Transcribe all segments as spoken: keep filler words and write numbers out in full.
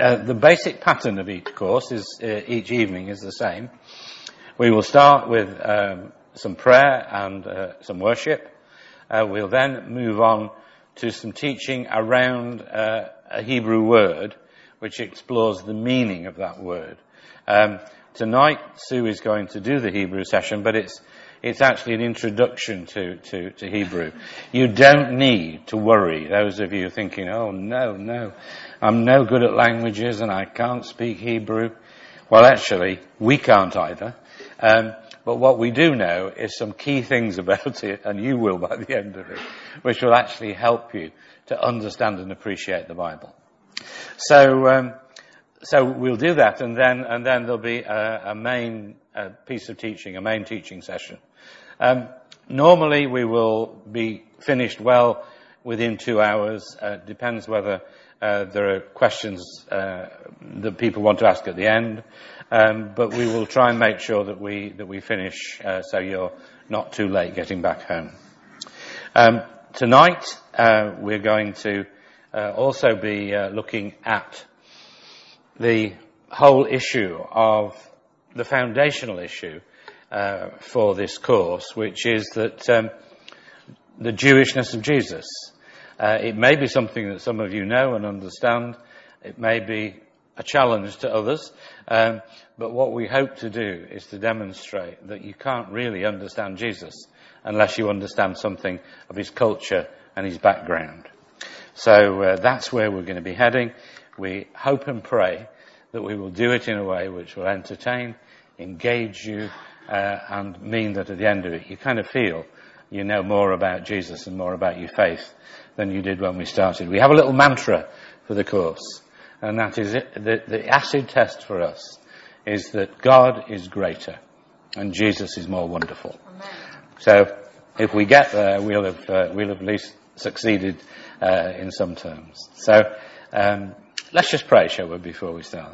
uh, the basic pattern of each course is, uh, each evening is the same. We will start with um, some prayer and uh, some worship. Uh, we'll then move on to some teaching around uh, a Hebrew word, which explores the meaning of that word. Um, tonight, Sue is going to do the Hebrew session, but it's it's actually an introduction to, to, to Hebrew. You don't need to worry, those of you thinking, oh, no, no, I'm no good at languages and I can't speak Hebrew. Well, actually, we can't either. Um, but what we do know is some key things about it, and you will by the end of it, which will actually help you to understand and appreciate the Bible. So, um, so we'll do that, and then and then there'll be a, a main a piece of teaching, a main teaching session. Um, normally, we will be finished well within two hours. Uh, depends whether uh, there are questions uh, that people want to ask at the end. Um, but we will try and make sure that we that we finish uh, so you're not too late getting back home. Um, tonight, uh, we're going to uh, also be uh, looking at the whole issue of the foundational issue uh, for this course, which is that um, the Jewishness of Jesus. Uh, it may be something that some of you know and understand. It may be a challenge to others. Um, but what we hope to do is to demonstrate that you can't really understand Jesus unless you understand something of his culture and his background. So uh, that's where we're going to be heading. We hope and pray that we will do it in a way which will entertain, engage you, uh, and mean that at the end of it you kind of feel you know more about Jesus and more about your faith than you did when we started. We have a little mantra for the course, and that is it. The, the acid test for us is that God is greater and Jesus is more wonderful. Amen. So if we get there, we'll have uh, we'll have at least succeeded uh, in some terms. So um, let's just pray, shall we, before we start.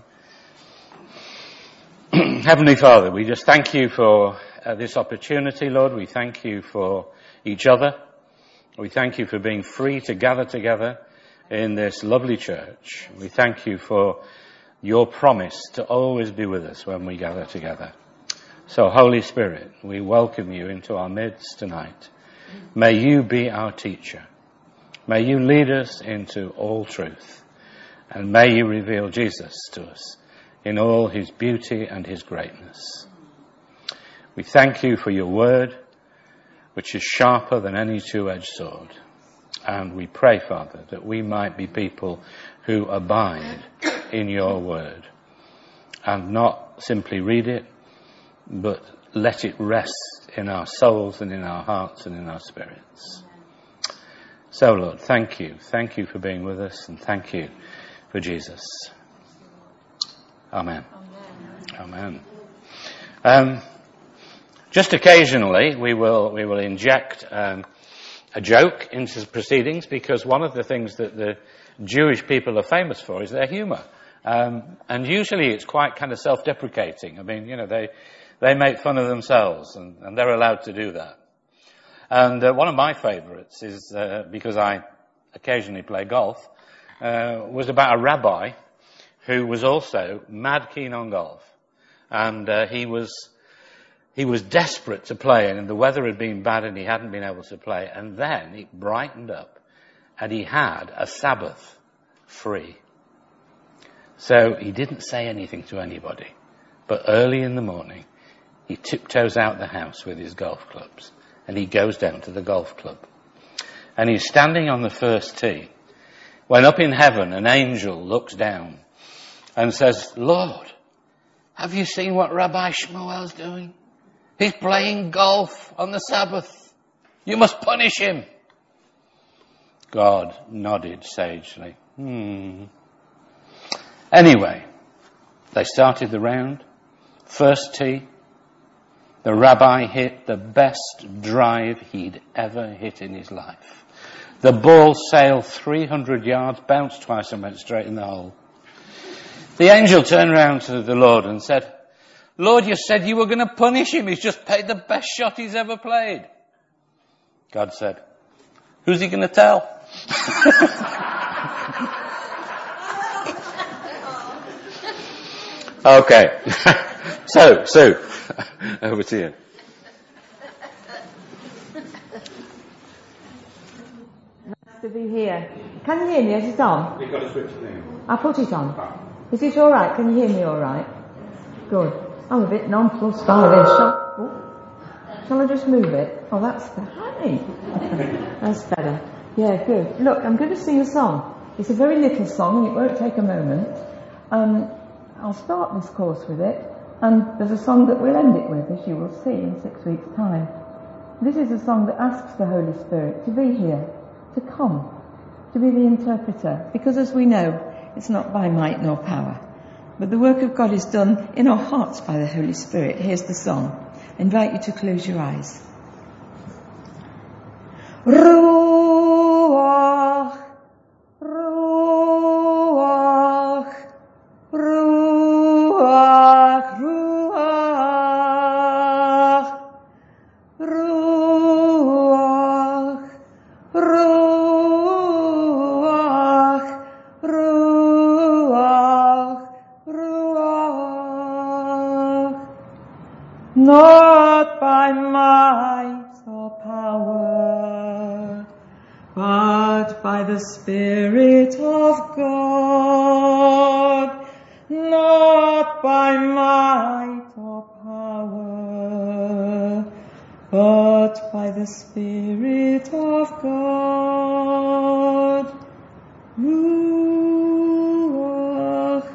Heavenly Father, we just thank you for uh, this opportunity, Lord. We thank you for each other. We thank you for being free to gather together in this lovely church. We thank you for your promise to always be with us when we gather together. So, Holy Spirit, we welcome you into our midst tonight. May you be our teacher. May you lead us into all truth. And may you reveal Jesus to us in all his beauty and his greatness. We thank you for your word, which is sharper than any two-edged sword. And we pray, Father, that we might be people who abide in your word and not simply read it, but let it rest in our souls and in our hearts and in our spirits. So, Lord, thank you. Thank you for being with us, and thank you for Jesus. Amen. Amen. Um, just occasionally, we will we will inject um, a joke into the proceedings, because one of the things that the Jewish people are famous for is their humour, um, and usually it's quite kind of self-deprecating. I mean, you know, they they make fun of themselves, and, and they're allowed to do that. And uh, one of my favourites is uh, because I occasionally play golf, uh, was about a rabbi who was also mad keen on golf, and uh, he was he was desperate to play, and the weather had been bad and he hadn't been able to play, and then it brightened up and he had a Sabbath free. So he didn't say anything to anybody, but early in the morning he tiptoes out the house with his golf clubs and he goes down to the golf club, and he's standing on the first tee when up in heaven an angel looks down and says, "Lord, have you seen what Rabbi Shmuel's doing? He's playing golf on the Sabbath. You must punish him." God nodded sagely. Hmm. Anyway, they started the round. First tee. The rabbi hit the best drive he'd ever hit in his life. The ball sailed three hundred yards, bounced twice and went straight in the hole. The angel turned around to the Lord and said, "Lord, you said you were going to punish him. He's just played the best shot he's ever played." God said, "Who's he going to tell?" Okay. So, Sue, over to you. Nice to be here. Can you hear me? Is it on? You've got to switch the thing. I'll put it on. Is it all right? Can you hear me all right? Good. I'm a bit nonplussed by this. Shall, oh, shall I just move it? Oh, that's better. Honey. That's better. Yeah, good. Look, I'm going to sing a song. It's a very little song and it won't take a moment. Um, I'll start this course with it, and there's a song that we'll end it with, as you will see in six weeks' time. This is a song that asks the Holy Spirit to be here, to come, to be the interpreter, because as we know, it's not by might nor power, but the work of God is done in our hearts by the Holy Spirit. Here's the song. I invite you to close your eyes. Ruach, Ruach, Ruach, Ruach, Ruach, Ruach, Ruach, Ruach. Not by might or power, but by the Spirit of God. Not by might or power, but by the Spirit of God. Ruach,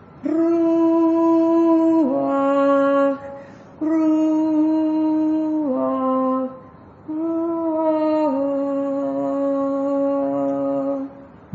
Ruach, Ruach, Ruach.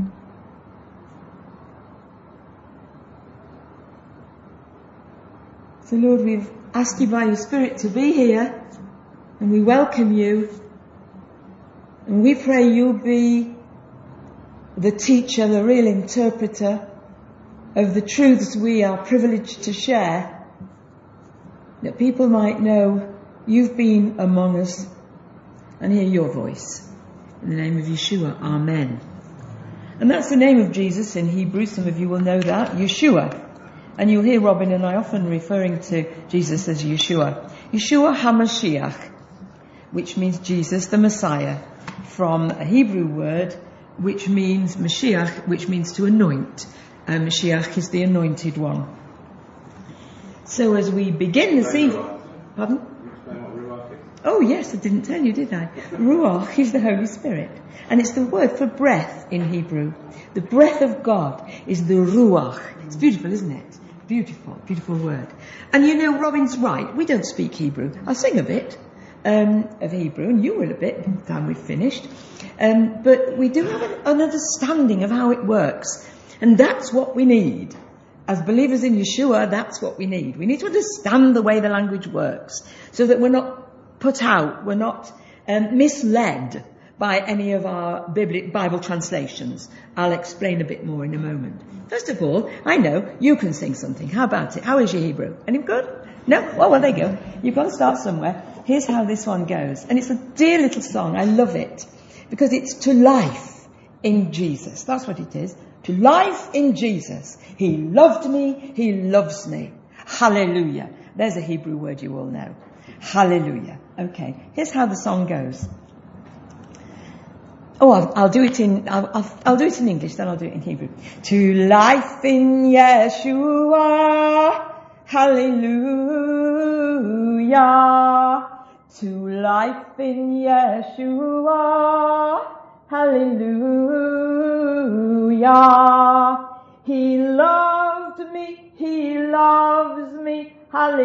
So Lord, we've asked you by your Spirit to be here, and we welcome you, and we pray you'll be the teacher, the real interpreter of the truths we are privileged to share, that people might know you've been among us and hear your voice. In the name of Yeshua, Amen. And that's the name of Jesus in Hebrew. Some of you will know that, Yeshua. And you'll hear Robin and I often referring to Jesus as Yeshua. Yeshua HaMashiach, which means Jesus the Messiah, from a Hebrew word which means Mashiach, which means to anoint. Uh, Mashiach is the anointed one. So as we begin this evening... Pardon? Oh yes, I didn't tell you, did I? Ruach is the Holy Spirit. And it's the word for breath in Hebrew. The breath of God is the Ruach. It's beautiful, isn't it? Beautiful, beautiful word. And you know, Robin's right. We don't speak Hebrew. I'll sing a bit um, of Hebrew, and you will a bit by the time we've finished. Um, but we do have an, an understanding of how it works. And that's what we need. As believers in Yeshua, that's what we need. We need to understand the way the language works, so that we're not put out, we're not um, misled by any of our Bible translations. I'll explain a bit more in a moment. First of all, I know you can sing something. How about it? How is your Hebrew? Any good? No? Oh, well, there you go. You've got to start somewhere. Here's how this one goes. And it's a dear little song. I love it. Because it's to life in Jesus. That's what it is. To life in Jesus. He loved me. He loves me. Hallelujah. There's a Hebrew word you all know. Hallelujah. Okay. Here's how the song goes. Oh, I'll, I'll do it in, I'll, I'll, I'll do it in English, then I'll do it in Hebrew. To life in Yeshua, hallelujah. To life in Yeshua, hallelujah. He loved me, he loves me,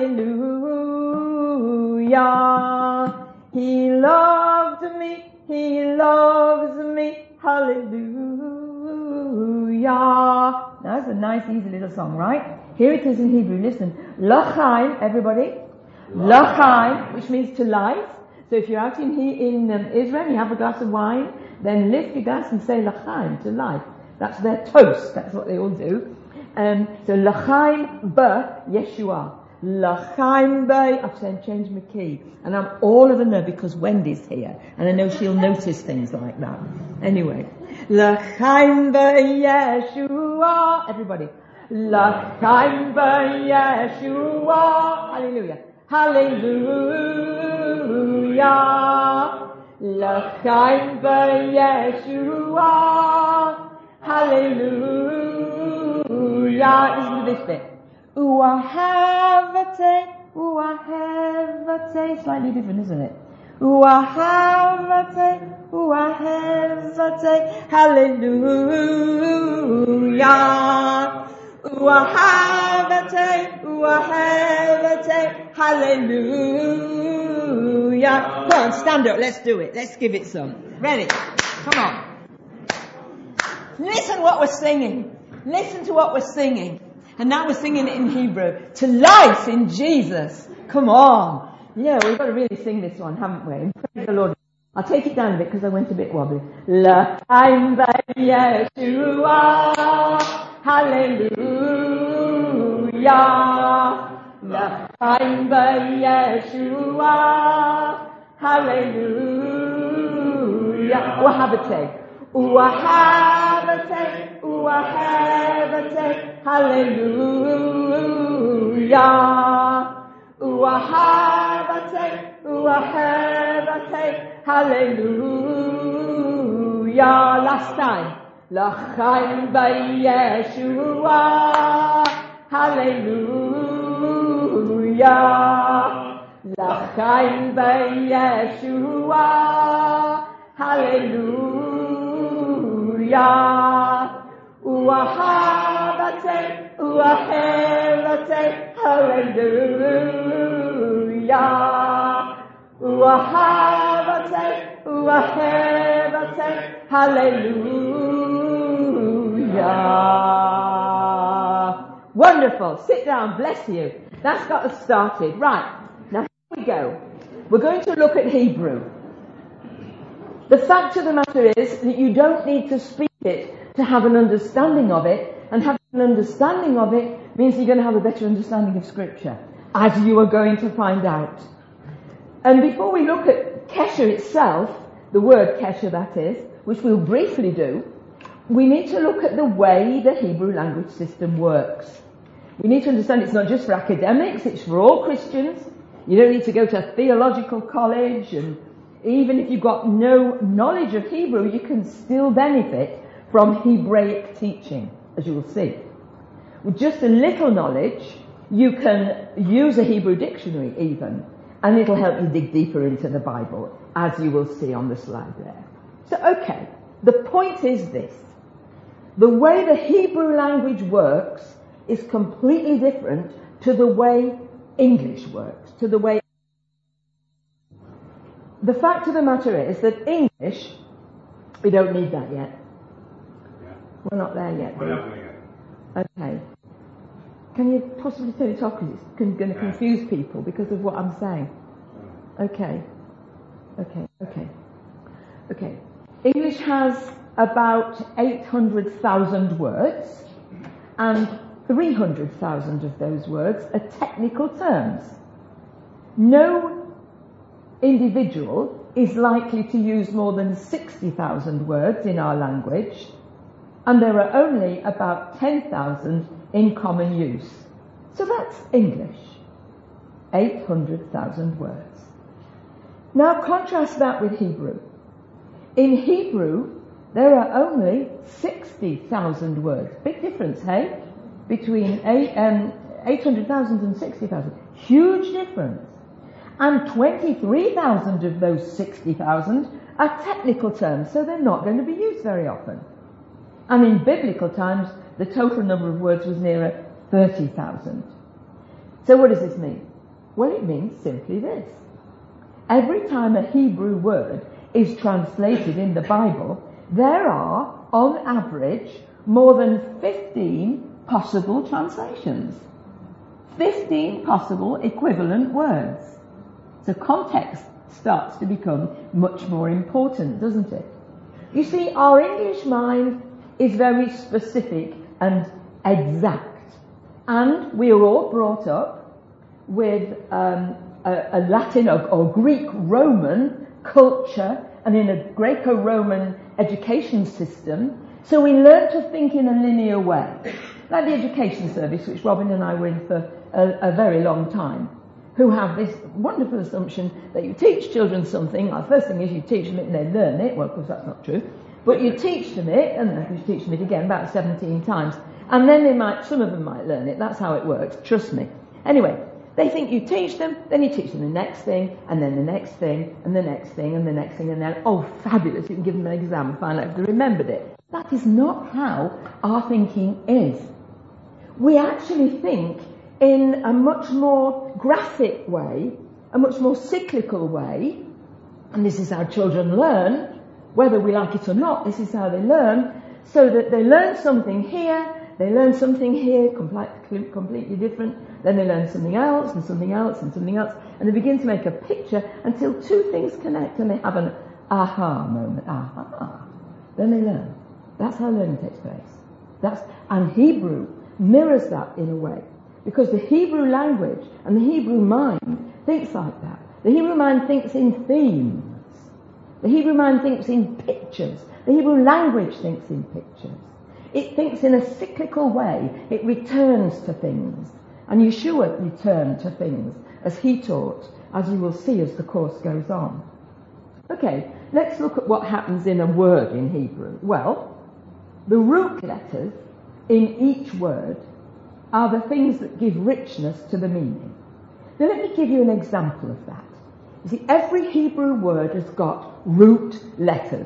hallelujah. He loved me, he loves me, hallelujah. Now that's a nice easy little song, right? Here it is in Hebrew, listen. L'chaim, everybody. L'chaim, which means to life. So if you're out in, in um, Israel and you have a glass of wine, then lift your glass and say l'chaim, to life. That's their toast, that's what they all do. Um, so l'chaim ba Yeshua. L'chaim ba, I've said changed my key. And I'm all of a no because Wendy's here. And I know she'll notice things like that. Anyway. L'chaim ba Yeshua. Everybody. L'chaim b'Yeshua. Hallelujah. Hallelujah. L'chaim b'Yeshua. Hallelujah. Listen to this bit. Uahavate, uahavate. Slightly different, isn't it? Uahavate, uahavate. Hallelujah. Uahavate, uahavate. Hallelujah. Go on, stand up. Let's do it. Let's give it some. Ready? Come on. Listen what we're singing. Listen to what we're singing. And now we're singing it in Hebrew. To life in Jesus. Come on. Yeah, we've got to really sing this one, haven't we? Praise the Lord. I'll take it down a bit because I went a bit wobbly. L'chaim b'Yeshua. Hallelujah. L'chaim b'Yeshua. Hallelujah. Uahavate. Uahavate. Uahavate. Hallelujah. Uahavate. Uahavate. Hallelujah. Last time. L'chaim b'Yeshua. Hallelujah. L'chaim b'Yeshua. Hallelujah. Uahavate, uahavate, hallelujah. Uahavate, uahavate, hallelujah. Wonderful. Sit down. Bless you. That's got us started. Right. Now here we go. We're going to look at Hebrew. The fact of the matter is that you don't need to speak it to have an understanding of it, and having an understanding of it means you're going to have a better understanding of Scripture, as you are going to find out. And before we look at Kesher itself, the word Kesher that is, which we'll briefly do, we need to look at the way the Hebrew language system works. We need to understand it's not just for academics, it's for all Christians. You don't need to go to a theological college, and even if you've got no knowledge of Hebrew, you can still benefit from Hebraic teaching, as you will see. With just a little knowledge, you can use a Hebrew dictionary even, and it'll help you dig deeper into the Bible, as you will see on the slide there. So, okay, the point is this. The way the Hebrew language works is completely different to the way English works, to the way... The fact of the matter is that English, we don't need that yet. We're not there yet. We're not there yet. Okay. Can you possibly turn it off because it's con- going to confuse people because of what I'm saying? Okay. Okay. Okay. Okay. English has about eight hundred thousand words, and three hundred thousand of those words are technical terms. No individual is likely to use more than sixty thousand words in our language, and there are only about ten thousand in common use. So that's English. eight hundred thousand words. Now contrast that with Hebrew. In Hebrew, there are only sixty thousand words. Big difference, hey? Between eight, um, eight hundred thousand and sixty thousand. Huge difference. And twenty-three thousand of those sixty thousand are technical terms, so they're not going to be used very often. And in biblical times, the total number of words was nearer thirty thousand. So what does this mean? Well, it means simply this. Every time a Hebrew word is translated in the Bible, there are, on average, more than fifteen possible translations. fifteen possible equivalent words. So context starts to become much more important, doesn't it? You see, our English mind is very specific and exact. And we are all brought up with um, a, a Latin or, or Greek-Roman culture and in a Greco-Roman education system. So we learn to think in a linear way. like the education service, which Robin and I were in for a, a very long time, who have this wonderful assumption that you teach children something. Well, the first thing is you teach them it and they learn it. Well, of course, that's not true. But you teach them it, and then you teach them it again about seventeen times. And then they might, some of them might learn it. That's how it works. Trust me. Anyway, they think you teach them, then you teach them the next thing, and then the next thing, and the next thing, and the next thing, and then, oh, fabulous, you can give them an exam and find out if they remembered it. That is not how our thinking is. We actually think in a much more graphic way, a much more cyclical way, and this is how children learn, whether we like it or not, this is how they learn, so that they learn something here, they learn something here, completely, completely different, then they learn something else, and something else, and something else, and they begin to make a picture until two things connect, and they have an aha moment, aha, then they learn. That's how learning takes place. That's, and Hebrew mirrors that in a way, because the Hebrew language and the Hebrew mind thinks like that. The Hebrew mind thinks in themes. The Hebrew mind thinks in pictures. The Hebrew language thinks in pictures. It thinks in a cyclical way. It returns to things. And Yeshua returned to things, as he taught, as you will see as the course goes on. Okay, let's look at what happens in a word in Hebrew. Well, the root letters in each word are the things that give richness to the meaning. Now let me give you an example of that. You see, every Hebrew word has got root letters.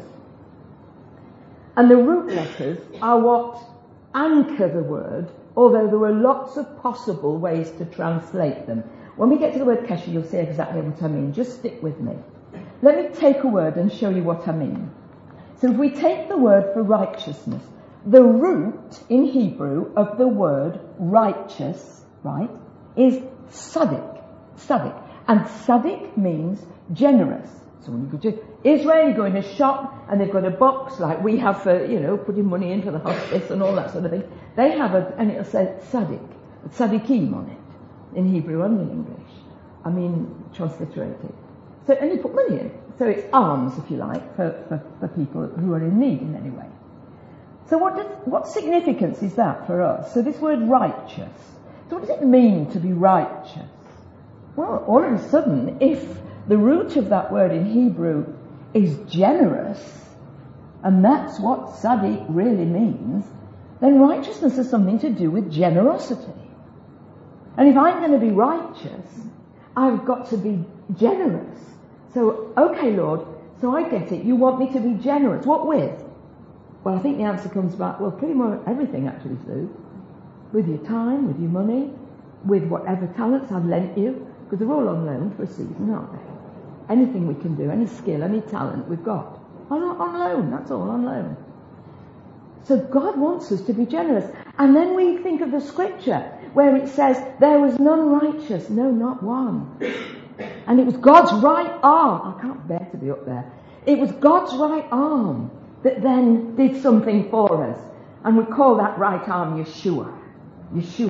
And the root letters are what anchor the word, although there are lots of possible ways to translate them. When we get to the word kesher, you'll see exactly what I mean. Just stick with me. Let me take a word and show you what I mean. So if we take the word for righteousness, the root in Hebrew of the word righteous, right, is sadik. Sadik. And sadik means generous. So when you go to Israel, you go in a shop and they've got a box like we have for, you know, putting money into the hospice and all that sort of thing. They have a, and it'll say sadik, tzadikim on it, in Hebrew and in English. I mean, transliterated. So, and you put money in. So it's alms, if you like, for, for, for people who are in need in any way. So what does, what significance is that for us? So this word righteous. So what does it mean to be righteous? Well, all of a sudden, if the root of that word in Hebrew is generous, and that's what tzaddik really means, then righteousness has something to do with generosity. And if I'm going to be righteous, I've got to be generous. So, okay, Lord, so I get it. You want me to be generous. What with? Well, I think the answer comes back, well, pretty much everything actually, Sue. With your time, with your money, with whatever talents I've lent you, because they're all on loan for a season, aren't they? Anything we can do, any skill, any talent we've got. On, on loan, that's all, on loan. So God wants us to be generous. And then we think of the scripture where it says, there was none righteous, no, not one. And it was God's right arm. I can't bear to be up there. It was God's right arm that then did something for us. And we call that right arm Yeshua. Yeshua.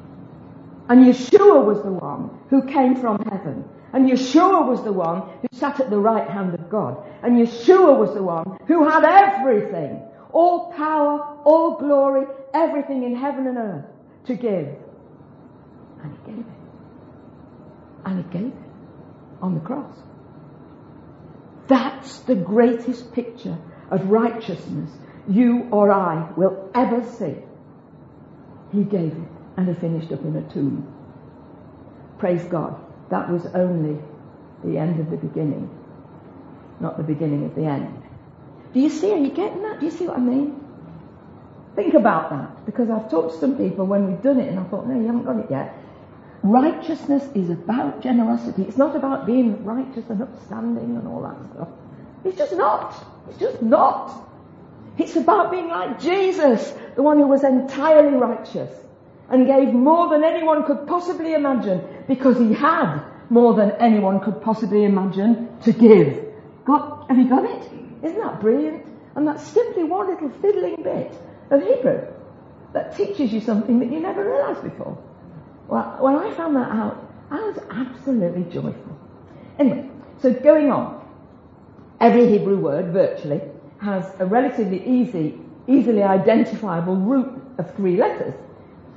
And Yeshua was the one who came from heaven. And Yeshua was the one who sat at the right hand of God. And Yeshua was the one who had everything. All power, all glory, everything in heaven and earth to give. And he gave it. And he gave it on the cross. That's the greatest picture of righteousness you or I will ever see. He gave it, and he finished up in a tomb. Praise God. That was only the end of the beginning, not the beginning of the end. Do you see? Are you getting that? Do you see what I mean? Think about that, because I've talked to some people when we've done it, and I thought, no, you haven't got it yet. Righteousness is about generosity. It's not about being righteous and upstanding and all that stuff. It's just not. It's just not. It's about being like Jesus, the one who was entirely righteous and gave more than anyone could possibly imagine, because he had more than anyone could possibly imagine to give. Got, have you got it? Isn't that brilliant? And that's simply one little fiddling bit of Hebrew that teaches you something that you never realised before. Well, when I found that out, I was absolutely joyful. Anyway, so going on. Every Hebrew word, virtually, has a relatively easy, easily identifiable root of three letters.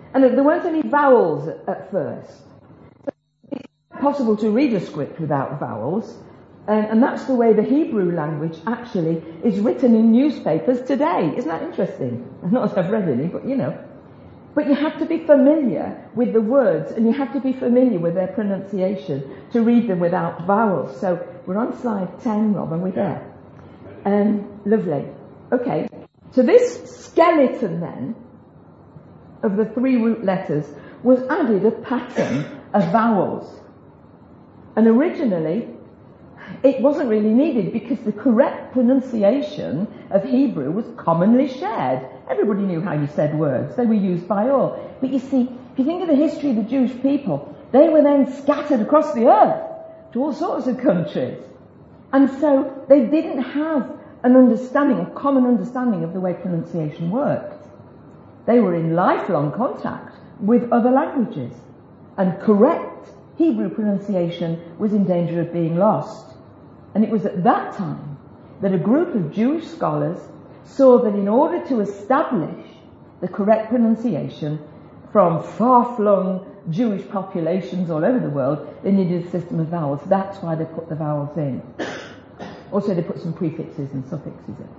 And there weren't any vowels at, at first. So it's possible to read a script without vowels, and, and that's the way the Hebrew language actually is written in newspapers today. Isn't that interesting? Not as I've read any, but you know. But you have to be familiar with the words, and you have to be familiar with their pronunciation to read them without vowels. So we're on slide ten, Rob, and we're there. Um, lovely. Okay. So this skeleton then of the three root letters was added a pattern of vowels. And originally, it wasn't really needed because the correct pronunciation of Hebrew was commonly shared. Everybody knew how you said words. They were used by all. But you see, if you think of the history of the Jewish people, they were then scattered across the earth to all sorts of countries. And so they didn't have an understanding, a common understanding of the way pronunciation worked. They were in lifelong contact with other languages. And correct Hebrew pronunciation was in danger of being lost. And it was at that time that a group of Jewish scholars saw that in order to establish the correct pronunciation from far-flung Jewish populations all over the world, they needed a system of vowels. That's why they put the vowels in. Also, they put some prefixes and suffixes in.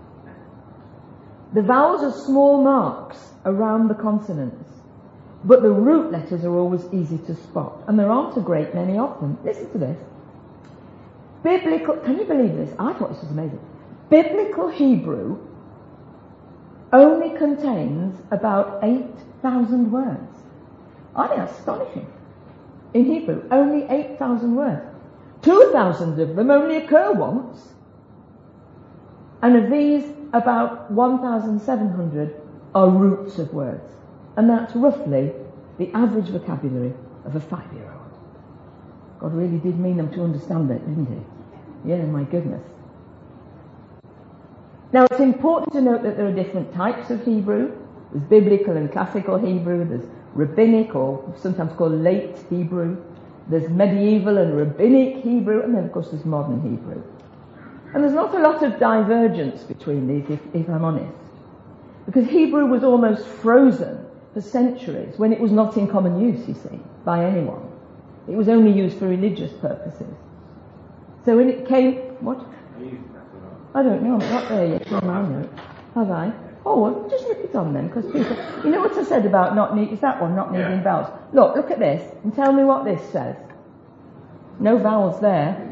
The vowels are small marks around the consonants, but the root letters are always easy to spot, and there aren't a great many of them. Listen to this. Biblical, can you believe this? I thought this was amazing. Biblical Hebrew only contains about eight thousand words. I think that's astonishing. In Hebrew, only eight thousand words. two thousand of them only occur once. And of these, about one thousand seven hundred are roots of words. And that's roughly the average vocabulary of a five-year-old. God really did mean them to understand it, didn't he? Yeah, my goodness. Now, it's important to note that there are different types of Hebrew. There's biblical and classical Hebrew. There's rabbinic, or sometimes called late Hebrew. There's medieval and rabbinic Hebrew. And then, of course, there's modern Hebrew. And there's not a lot of divergence between these, if, if I'm honest. Because Hebrew was almost frozen for centuries when it was not in common use, you see, by anyone. It was only used for religious purposes. So when it came... What? I don't know, I'm not there yet on my note. Have I? Oh, well, just look it on then, because people... You know what I said about not need... Is that one, not needing vowels? Look, look at this, and tell me what this says. No vowels there.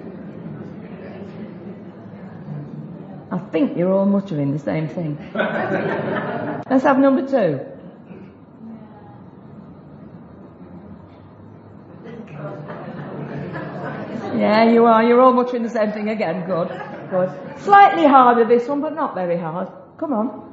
I think you're all muttering the same thing. Let's have number two. Yeah, you are. You're all muttering the same thing again. Good. Good. Slightly harder, this one, but not very hard. Come on.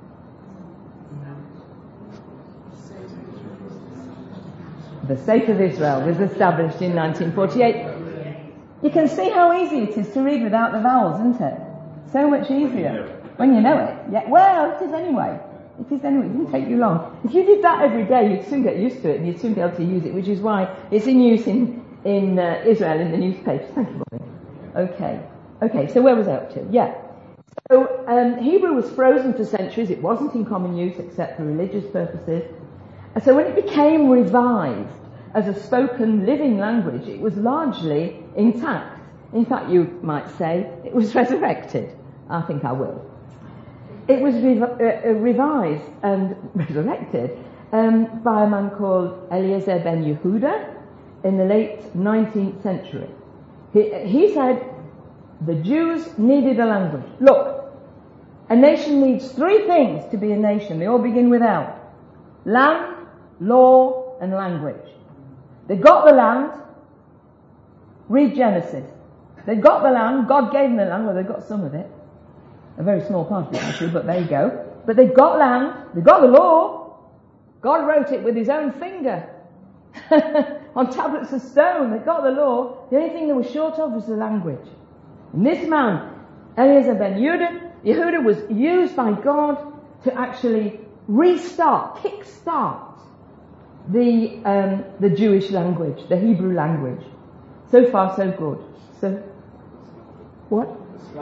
The State of Israel was established in nineteen forty-eight. You can see how easy it is to read without the vowels, isn't it? So much easier when you know it. Yeah. Well, it is anyway. It is anyway. It didn't take you long. If you did that every day, you'd soon get used to it, and you'd soon be able to use it, which is why it's in use in in uh, Israel in the newspapers. Thank you, Bobby. Okay. Okay. So where was I up to? Yeah. So um, Hebrew was frozen for centuries. It wasn't in common use except for religious purposes. And so when it became revived as a spoken living language, it was largely intact. In fact, you might say it was resurrected. I think I will. It was rev- uh, revised and resurrected um, by a man called Eliezer ben Yehuda in the late nineteenth century. He, he said the Jews needed a language. Look, a nation needs three things to be a nation. They all begin with L. Land, law, and language. They got the land. Read Genesis. They got the land. God gave them the land. Well, they got some of it. A very small part of it, actually, but there you go. But they got land. They got the law. God wrote it with his own finger on tablets of stone. They got the law. The only thing they were short of was the language. And this man, Eliezer ben Yehuda, Yehuda was used by God to actually restart, kick-start the um, the Jewish language, the Hebrew language. So far, so good. So, what?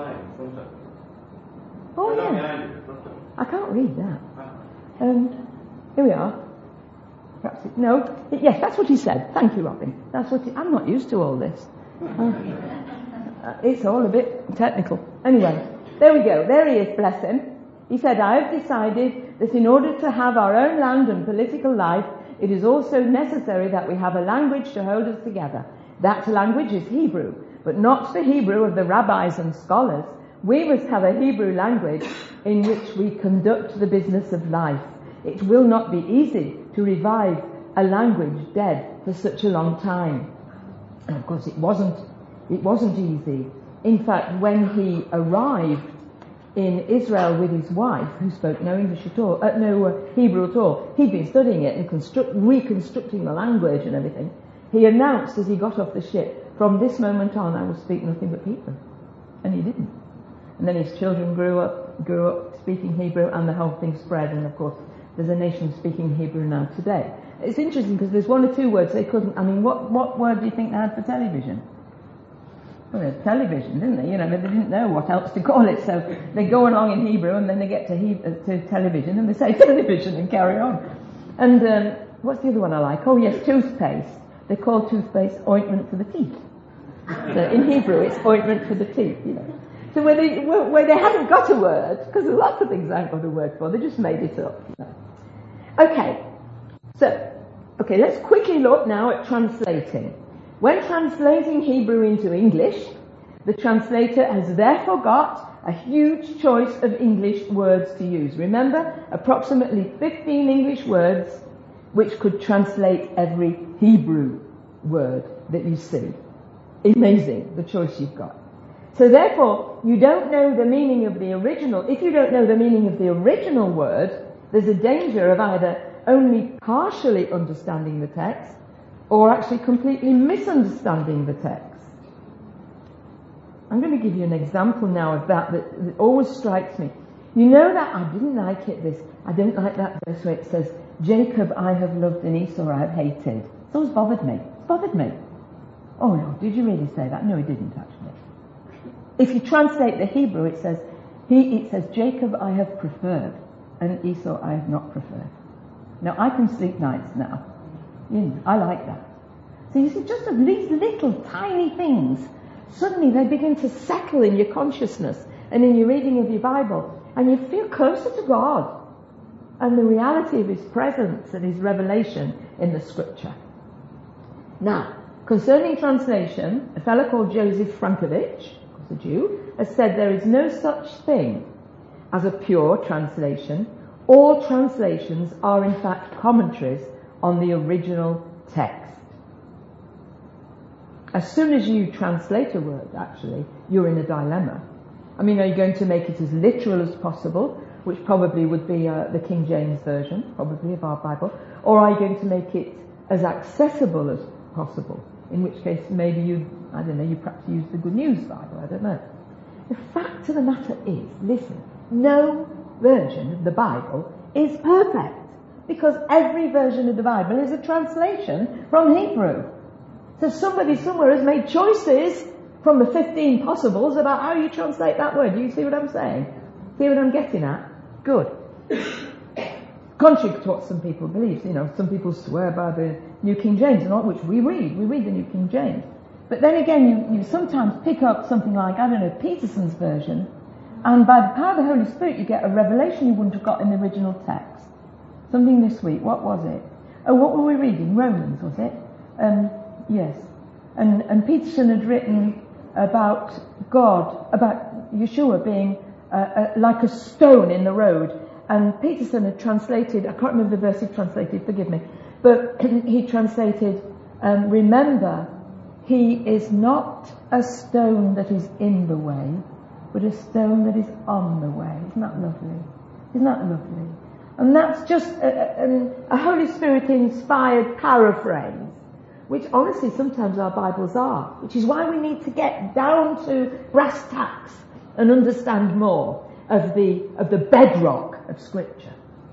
Oh, yeah. I can't read that. Um, here we are. perhaps it, no, it, yes, that's what he said. Thank you, Robin. That's what he, I'm not used to all this. Uh, it's all a bit technical. Anyway, there we go. There he is, bless him. He said, I have decided that in order to have our own land and political life, it is also necessary that we have a language to hold us together. That language is Hebrew, but not the Hebrew of the rabbis and scholars. We must have a Hebrew language in which we conduct the business of life. It will not be easy to revive a language dead for such a long time. And of course it wasn't, it wasn't easy. In fact, when he arrived in Israel with his wife, who spoke no English at all, uh, no uh, Hebrew at all, he'd been studying it and construct, reconstructing the language and everything. He announced as he got off the ship, from this moment on I will speak nothing but Hebrew. And he didn't. And then his children grew up, grew up speaking Hebrew, and the whole thing spread, and of course there's a nation speaking Hebrew now today. It's interesting because there's one or two words they couldn't, I mean, what, what word do you think they had for television? Well, they had television, didn't they? You know, they didn't know what else to call it, so they go along in Hebrew, and then they get to, he- to television, and they say television and carry on. And um, what's the other one I like? Oh yes, toothpaste. They call toothpaste ointment for the teeth. So in Hebrew, it's ointment for the teeth, you know. So where they, where they haven't got a word, because there's lots of things I haven't got a word for, they just made it up. Okay, so, okay, let's quickly look now at translating. When translating Hebrew into English, the translator has therefore got a huge choice of English words to use. Remember, approximately fifteen English words which could translate every Hebrew word that you see. Amazing, the choice you've got. So therefore, you don't know the meaning of the original. If you don't know the meaning of the original word, there's a danger of either only partially understanding the text or actually completely misunderstanding the text. I'm going to give you an example now of that that, that always strikes me. You know that I didn't like it, this, I don't like that verse where it says, Jacob I have loved and Esau I have hated. It's always bothered me. It's bothered me. Oh no, did you really say that? No, it didn't actually. If you translate the Hebrew, it says, he, it says, Jacob I have preferred, and Esau I have not preferred. Now, I can sleep nights now. You know, I like that. So you see, just of these little tiny things, suddenly they begin to settle in your consciousness and in your reading of your Bible, and you feel closer to God and the reality of His presence and His revelation in the Scripture. Now, concerning translation, a fellow called Joseph Frankovich, a Jew, has said there is no such thing as a pure translation. All translations are in fact commentaries on the original text. As soon as you translate a word, actually, you're in a dilemma. I mean, are you going to make it as literal as possible, which probably would be uh, the King James Version, probably, of our Bible, or are you going to make it as accessible as possible? In which case, maybe you, I don't know, you perhaps use the Good News Bible, I don't know. The fact of the matter is, listen, no version of the Bible is perfect, because every version of the Bible is a translation from Hebrew. So somebody somewhere has made choices from the fifteen possibles about how you translate that word. Do you see what I'm saying? See what I'm getting at? Good. Contrary to what some people believe, you know, some people swear by the New King James and all, which we read. We read the New King James. But then again, you, you sometimes pick up something like, I don't know, Peterson's version, and by the power of the Holy Spirit, you get a revelation you wouldn't have got in the original text. Something this week, what was it? Oh, what were we reading? Romans, was it? Um, yes. And, and Peterson had written about God, about Yeshua being uh, uh, like a stone in the road. And Peterson had translated, I can't remember the verse he translated, forgive me, but he translated, um, remember, he is not a stone that is in the way, but a stone that is on the way. Isn't that lovely? Isn't that lovely? And that's just a, a, a Holy Spirit inspired paraphrase, which honestly sometimes our Bibles are, which is why we need to get down to brass tacks and understand more of the of the bedrock of Scripture.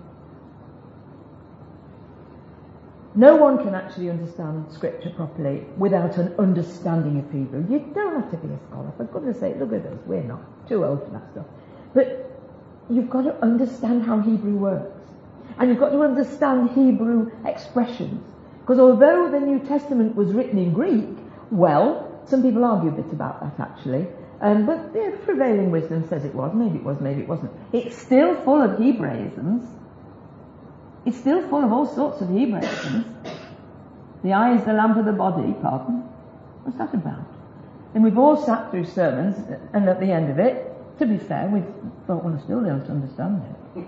No one can actually understand Scripture properly without an understanding of Hebrew. You don't have to be a scholar, for goodness sake, look at us, we're not too old for that stuff. But you've got to understand how Hebrew works. And you've got to understand Hebrew expressions. Because although the New Testament was written in Greek, well, some people argue a bit about that actually, um, but the prevailing wisdom says it was, maybe it was, maybe it wasn't. It's still full of Hebraisms. It's still full of all sorts of Hebraisms. The eye is the lamp of the body, pardon. What's that about? And we've all sat through sermons, and at the end of it, to be fair, we thought, well, I still don't understand it.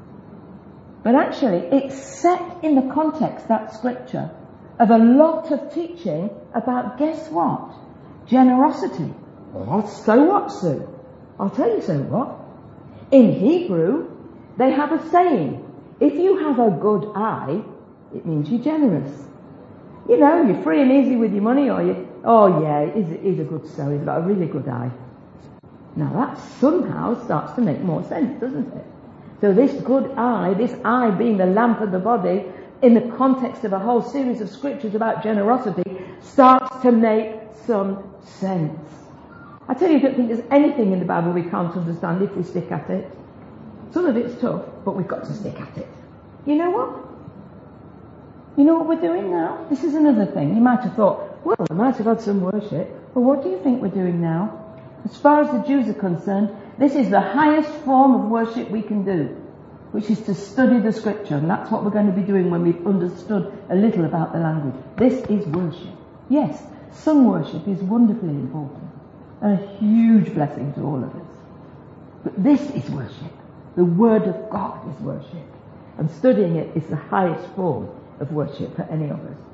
But actually, it's set in the context, that scripture, of a lot of teaching about, guess what? Generosity. What? So what, Sue? I'll tell you so what. In Hebrew, they have a saying. If you have a good eye, it means you're generous. You know, you're free and easy with your money, or you, oh yeah, he's, he's a good soul, he's got a really good eye. Now that somehow starts to make more sense, doesn't it? So this good eye, this eye being the lamp of the body, in the context of a whole series of scriptures about generosity, starts to make some sense. I tell you, I don't think there's anything in the Bible we can't understand if we stick at it. Some of it's tough, but we've got to stick at it. You know what? You know what we're doing now? This is another thing. You might have thought, well, I might have had some worship. But what do you think we're doing now? As far as the Jews are concerned, this is the highest form of worship we can do, which is to study the scripture. And that's what we're going to be doing when we've understood a little about the language. This is worship. Yes, sung worship is wonderfully important and a huge blessing to all of us. But this is worship. The Word of God is worship. And studying it is the highest form of worship for any of us.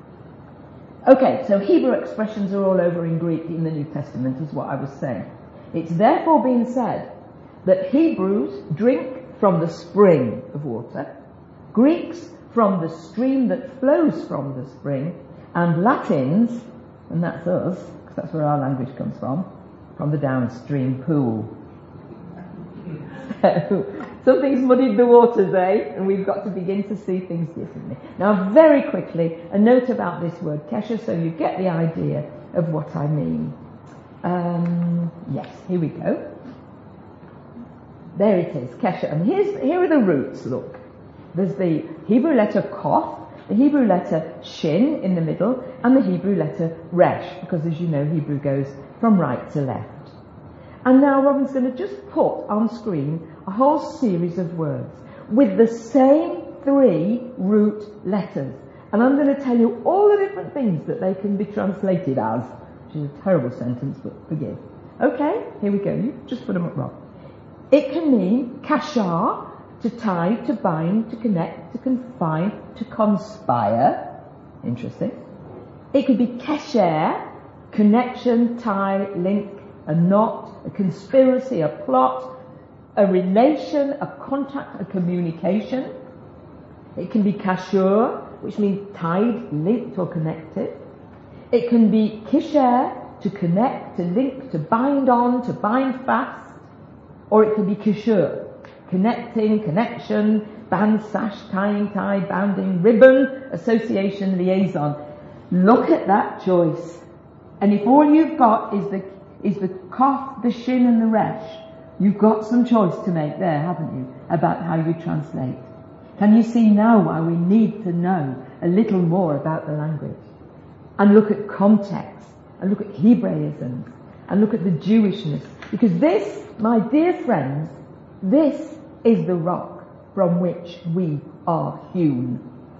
Okay, so Hebrew expressions are all over in Greek in the New Testament, is what I was saying. It's therefore been said that Hebrews drink from the spring of water, Greeks from the stream that flows from the spring, and Latins, and that's us, because that's where our language comes from, from the downstream pool. So, something's muddied the waters, eh? And we've got to begin to see things differently. Now, very quickly, a note about this word, kesher, so you get the idea of what I mean. Um, yes, here we go. There it is, kesher. And here's, here are the roots, look. There's the Hebrew letter kof, the Hebrew letter shin in the middle, and the Hebrew letter resh, because as you know, Hebrew goes from right to left. And now Robin's going to just put on screen a whole series of words with the same three root letters. And I'm going to tell you all the different things that they can be translated as, which is a terrible sentence, but forgive. Okay, here we go. You just put them up, Rob. It can mean kashar, to tie, to bind, to connect, to confine, to conspire. Interesting. It could be kesher, connection, tie, link, a knot, a conspiracy, a plot, a relation, a contact, a communication. It can be kashur, which means tied, linked or connected. It can be kisher, to connect, to link, to bind on, to bind fast. Or it can be kishur, connecting, connection, band, sash, tying, tie, bounding, ribbon, association, liaison. Look at that choice. And if all you've got is the is the kof, the shin and the resh, you've got some choice to make there, haven't you, about how you translate. Can you see now why we need to know a little more about the language? And look at context, and look at Hebraisms, and look at the Jewishness. Because this, my dear friends, this is the rock from which we are hewn.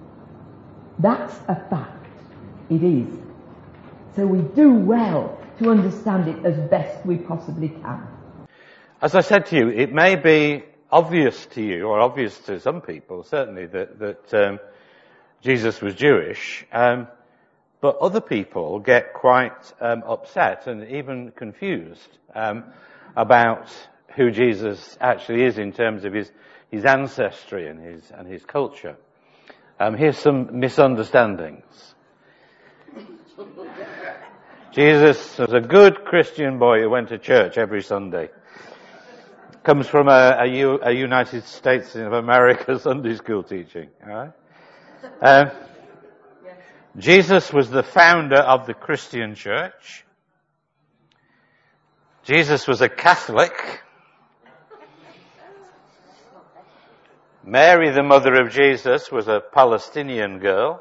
That's a fact. It is. So we do well to understand it as best we possibly can. As I said to you, it may be obvious to you, or obvious to some people, certainly, that, that um, Jesus was Jewish, um, but other people get quite um, upset and even confused um, about who Jesus actually is in terms of his, his ancestry and his, and his culture. Um, here's some misunderstandings. Jesus was a good Christian boy who went to church every Sunday. Comes from a, a, U, a United States of America Sunday school teaching. All right? Um, Jesus was the founder of the Christian church. Jesus was a Catholic. Mary, the mother of Jesus, was a Palestinian girl.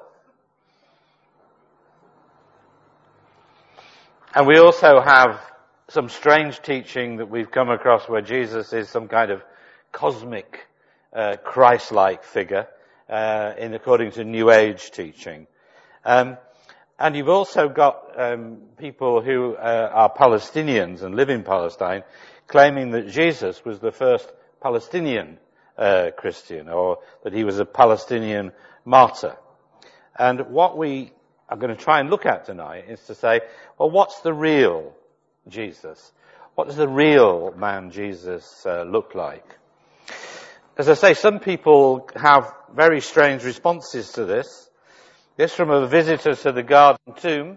And we also have some strange teaching that we've come across where Jesus is some kind of cosmic, uh, Christ-like figure, uh, in according to New Age teaching. Um, and you've also got um, people who uh, are Palestinians and live in Palestine claiming that Jesus was the first Palestinian uh, Christian, or that he was a Palestinian martyr. And what we are going to try and look at tonight is to say, well, what's the real Jesus? What does the real man Jesus uh, look like? As I say, some people have very strange responses to this. This from a visitor to the Garden Tomb.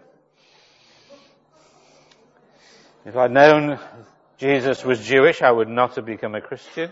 If I'd known Jesus was Jewish, I would not have become a Christian.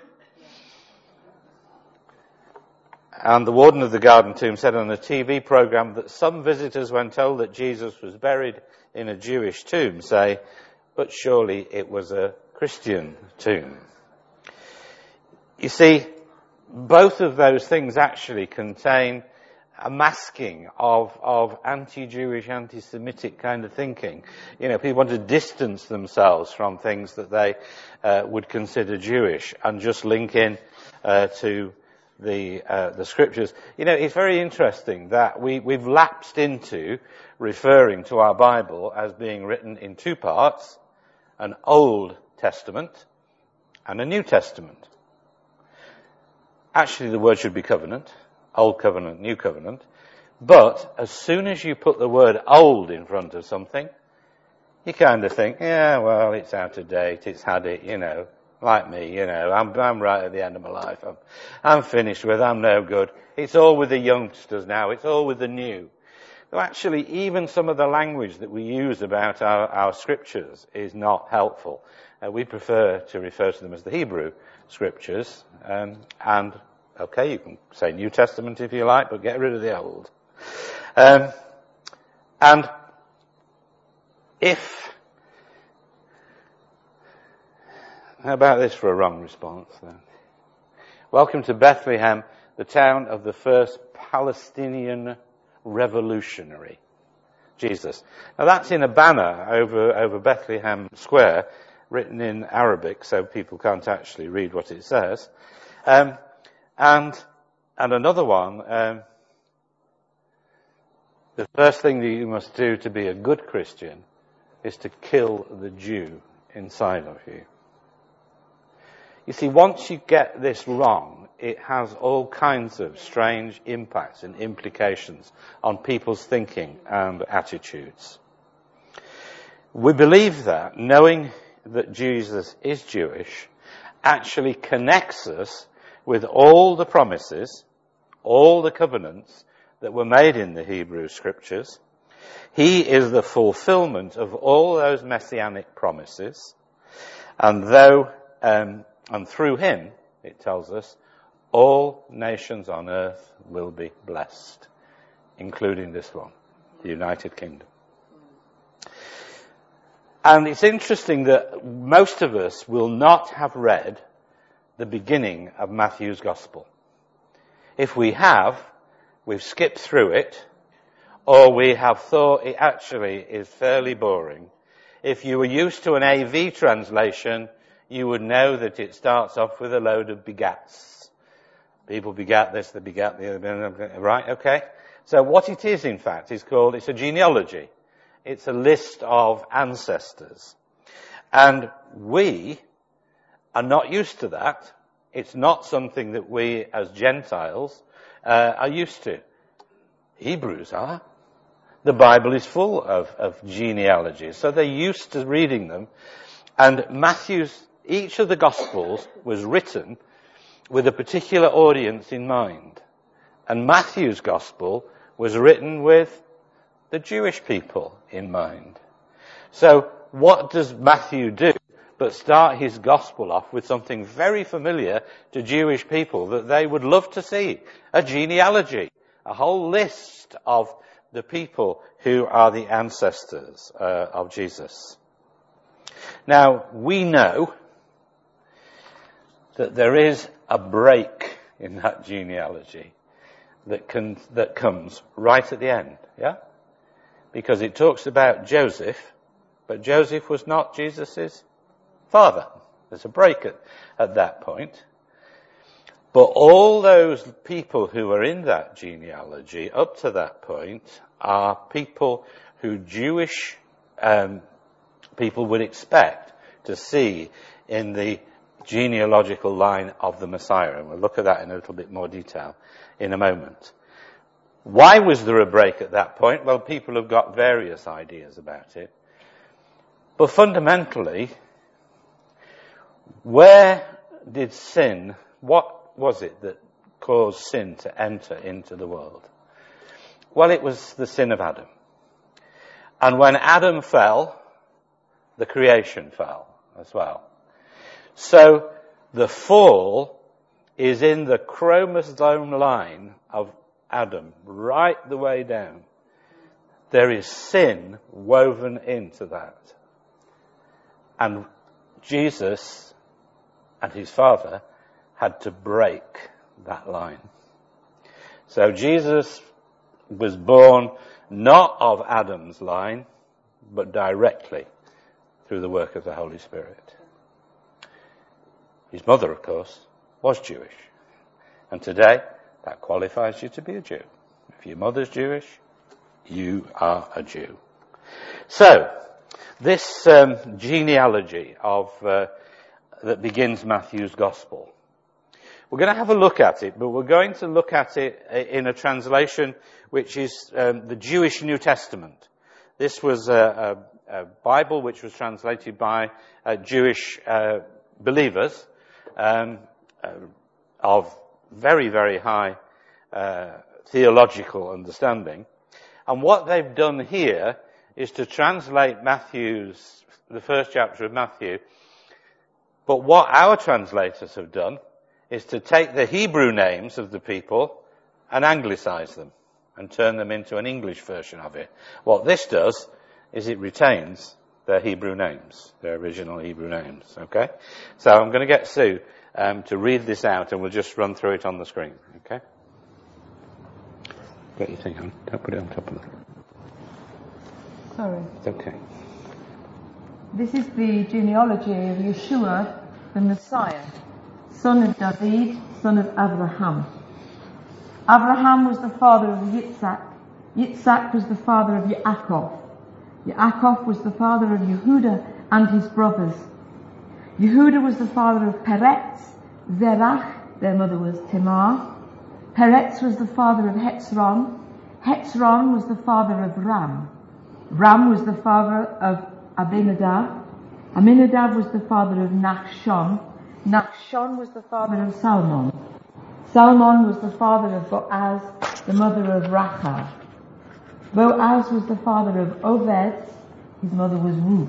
And the warden of the Garden Tomb said on a T V program that some visitors, when told that Jesus was buried in a Jewish tomb, say, but surely it was a Christian tomb. You see, both of those things actually contain a masking of, of anti-Jewish, anti-Semitic kind of thinking. You know, people want to distance themselves from things that they uh, would consider Jewish and just link in uh, to the uh, the scriptures. You know, it's very interesting that we, we've lapsed into referring to our Bible as being written in two parts, an Old Testament and a New Testament. Actually, the word should be covenant, Old Covenant, New Covenant. But as soon as you put the word old in front of something, you kind of think, yeah, well, it's out of date, it's had it, you know, like me, you know, I'm, I'm right at the end of my life, I'm, I'm finished with, I'm no good. It's all with the youngsters now, it's all with the new. So actually, even some of the language that we use about our, our scriptures is not helpful. Uh, we prefer to refer to them as the Hebrew scriptures, um, and okay, you can say New Testament if you like, but get rid of the Old. Um, and if, how about this for a wrong response then? Welcome to Bethlehem, the town of the first Palestinian revolutionary, Jesus. Now that's in a banner over, over Bethlehem Square, written in Arabic, so people can't actually read what it says. Um, and, and another one, um, the first thing that you must do to be a good Christian is to kill the Jew inside of you. You see, once you get this wrong, it has all kinds of strange impacts and implications on people's thinking and attitudes. We believe that knowing that Jesus is Jewish actually connects us with all the promises, all the covenants that were made in the Hebrew scriptures. He is the fulfillment of all those messianic promises, and though um, and through him, it tells us, all nations on earth will be blessed, including this one, the United Kingdom. And it's interesting that most of us will not have read the beginning of Matthew's Gospel. If we have, we've skipped through it, or we have thought it actually is fairly boring. If you were used to an A V translation, you would know that it starts off with a load of begats. People begat this, they begat the other, right, okay? So what it is, in fact, is called, it's a genealogy. It's a list of ancestors. And we are not used to that. It's not something that we, as Gentiles, uh, are used to. Hebrews are. The Bible is full of, of genealogies, so they're used to reading them. And Matthew's, each of the Gospels was written with a particular audience in mind. And Matthew's Gospel was written with the Jewish people in mind. So what does Matthew do but start his Gospel off with something very familiar to Jewish people that they would love to see? A genealogy, a whole list of the people who are the ancestors uh, of Jesus. Now, we know that there is a break in that genealogy that can, that comes right at the end, yeah? Because it talks about Joseph, but Joseph was not Jesus' father. There's a break at, at that point. But all those people who are in that genealogy up to that point are people who Jewish um, people would expect to see in the genealogical line of the Messiah. And we'll look at that in a little bit more detail in a moment. Why was there a break at that point? Well, people have got various ideas about it. But fundamentally, where did sin, what was it that caused sin to enter into the world? Well, it was the sin of Adam. And when Adam fell, the creation fell as well. So the fall is in the chromosome line of Adam, right the way down. There is sin woven into that. And Jesus and his Father had to break that line. So Jesus was born not of Adam's line, but directly through the work of the Holy Spirit. His mother, of course, was Jewish. And today, that qualifies you to be a Jew. If your mother's Jewish, you are a Jew. So, this um, genealogy of uh, that begins Matthew's Gospel. We're going to have a look at it, but we're going to look at it in a translation which is um, the Jewish New Testament. This was a, a, a Bible which was translated by uh, Jewish uh, believers um, uh, of very, very high uh, theological understanding. And what they've done here is to translate Matthew's, the first chapter of Matthew. But what our translators have done is to take the Hebrew names of the people and anglicize them and turn them into an English version of it. What this does is it retains their Hebrew names, their original Hebrew names, okay? So I'm going to get Sue um, to read this out and we'll just run through it on the screen, okay? Got your thing on. Don't put it on top of it. Sorry. It's okay. This is the genealogy of Yeshua, the Messiah, son of David, son of Abraham. Abraham was the father of Yitzhak. Yitzhak was the father of Yaakov. Yaakov was the father of Yehuda and his brothers. Yehuda was the father of Peretz, Zerach, their mother was Tamar. Peretz was the father of Hetzron. Hetzron was the father of Ram. Ram was the father of Abinadab. Aminadab was the father of Nachshon. Nachshon was the father of Salmon. Salmon was the father of Boaz, the mother of Rachab. Boaz was the father of Obed. His mother was Ruth.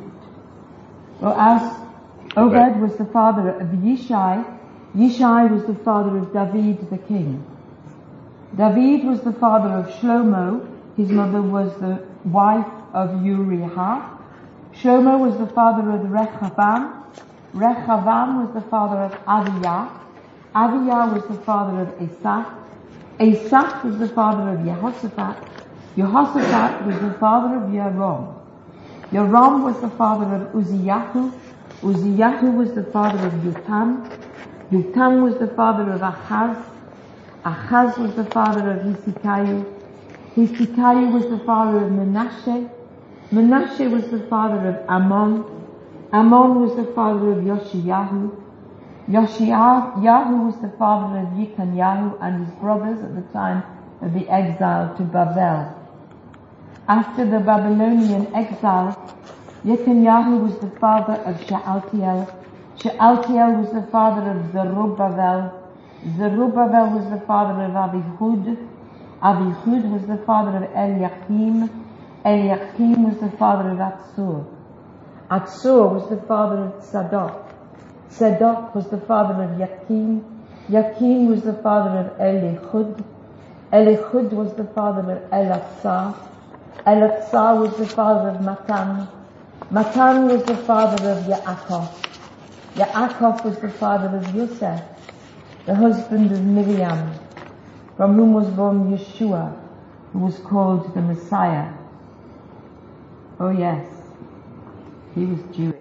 Boaz, Obed was the father of Yishai. Yishai was the father of David the king. David was the father of Shlomo. His mother was the wife of Uriah. Shlomo was the father of Rechavam. Rechavam was the father of Abiyah. Abiyah was the father of Asaph. Asaph was the father of Jehoshaphat. Jehoshaphat was the father of Yoram. Yoram was the father of Uzziyahu. Uzziyahu was the father of Yotam. Yotam was the father of Achaz. Achaz was the father of Hezekiah. Hezekiah was the father of Manasseh. Manasseh was the father of Ammon. Ammon was the father of Yoshiyahu. Yoshiyahu was the father of Yekanyahu and his brothers at the time of the exile to Babel. After the Babylonian exile, Yekanyahu was the father of Shealtiel. Shealtiel was the father of Zerubbabel. Zerubbabel was the father of Abihud. Abihud was the father of Eliakim. Eliakim was the father of Atsur. Atsur was the father of Tzadok. Tzadok was the father of Yakim. Yakim was the father of Elihud. Elihud was the father of Elatzar. Elatzar was the father of Matan. Matan was the father of Yaakov. Yaakov was the father of Yosef. the husband of Miriam, from whom was born Yeshua, who was called the Messiah. Oh yes, he was Jewish.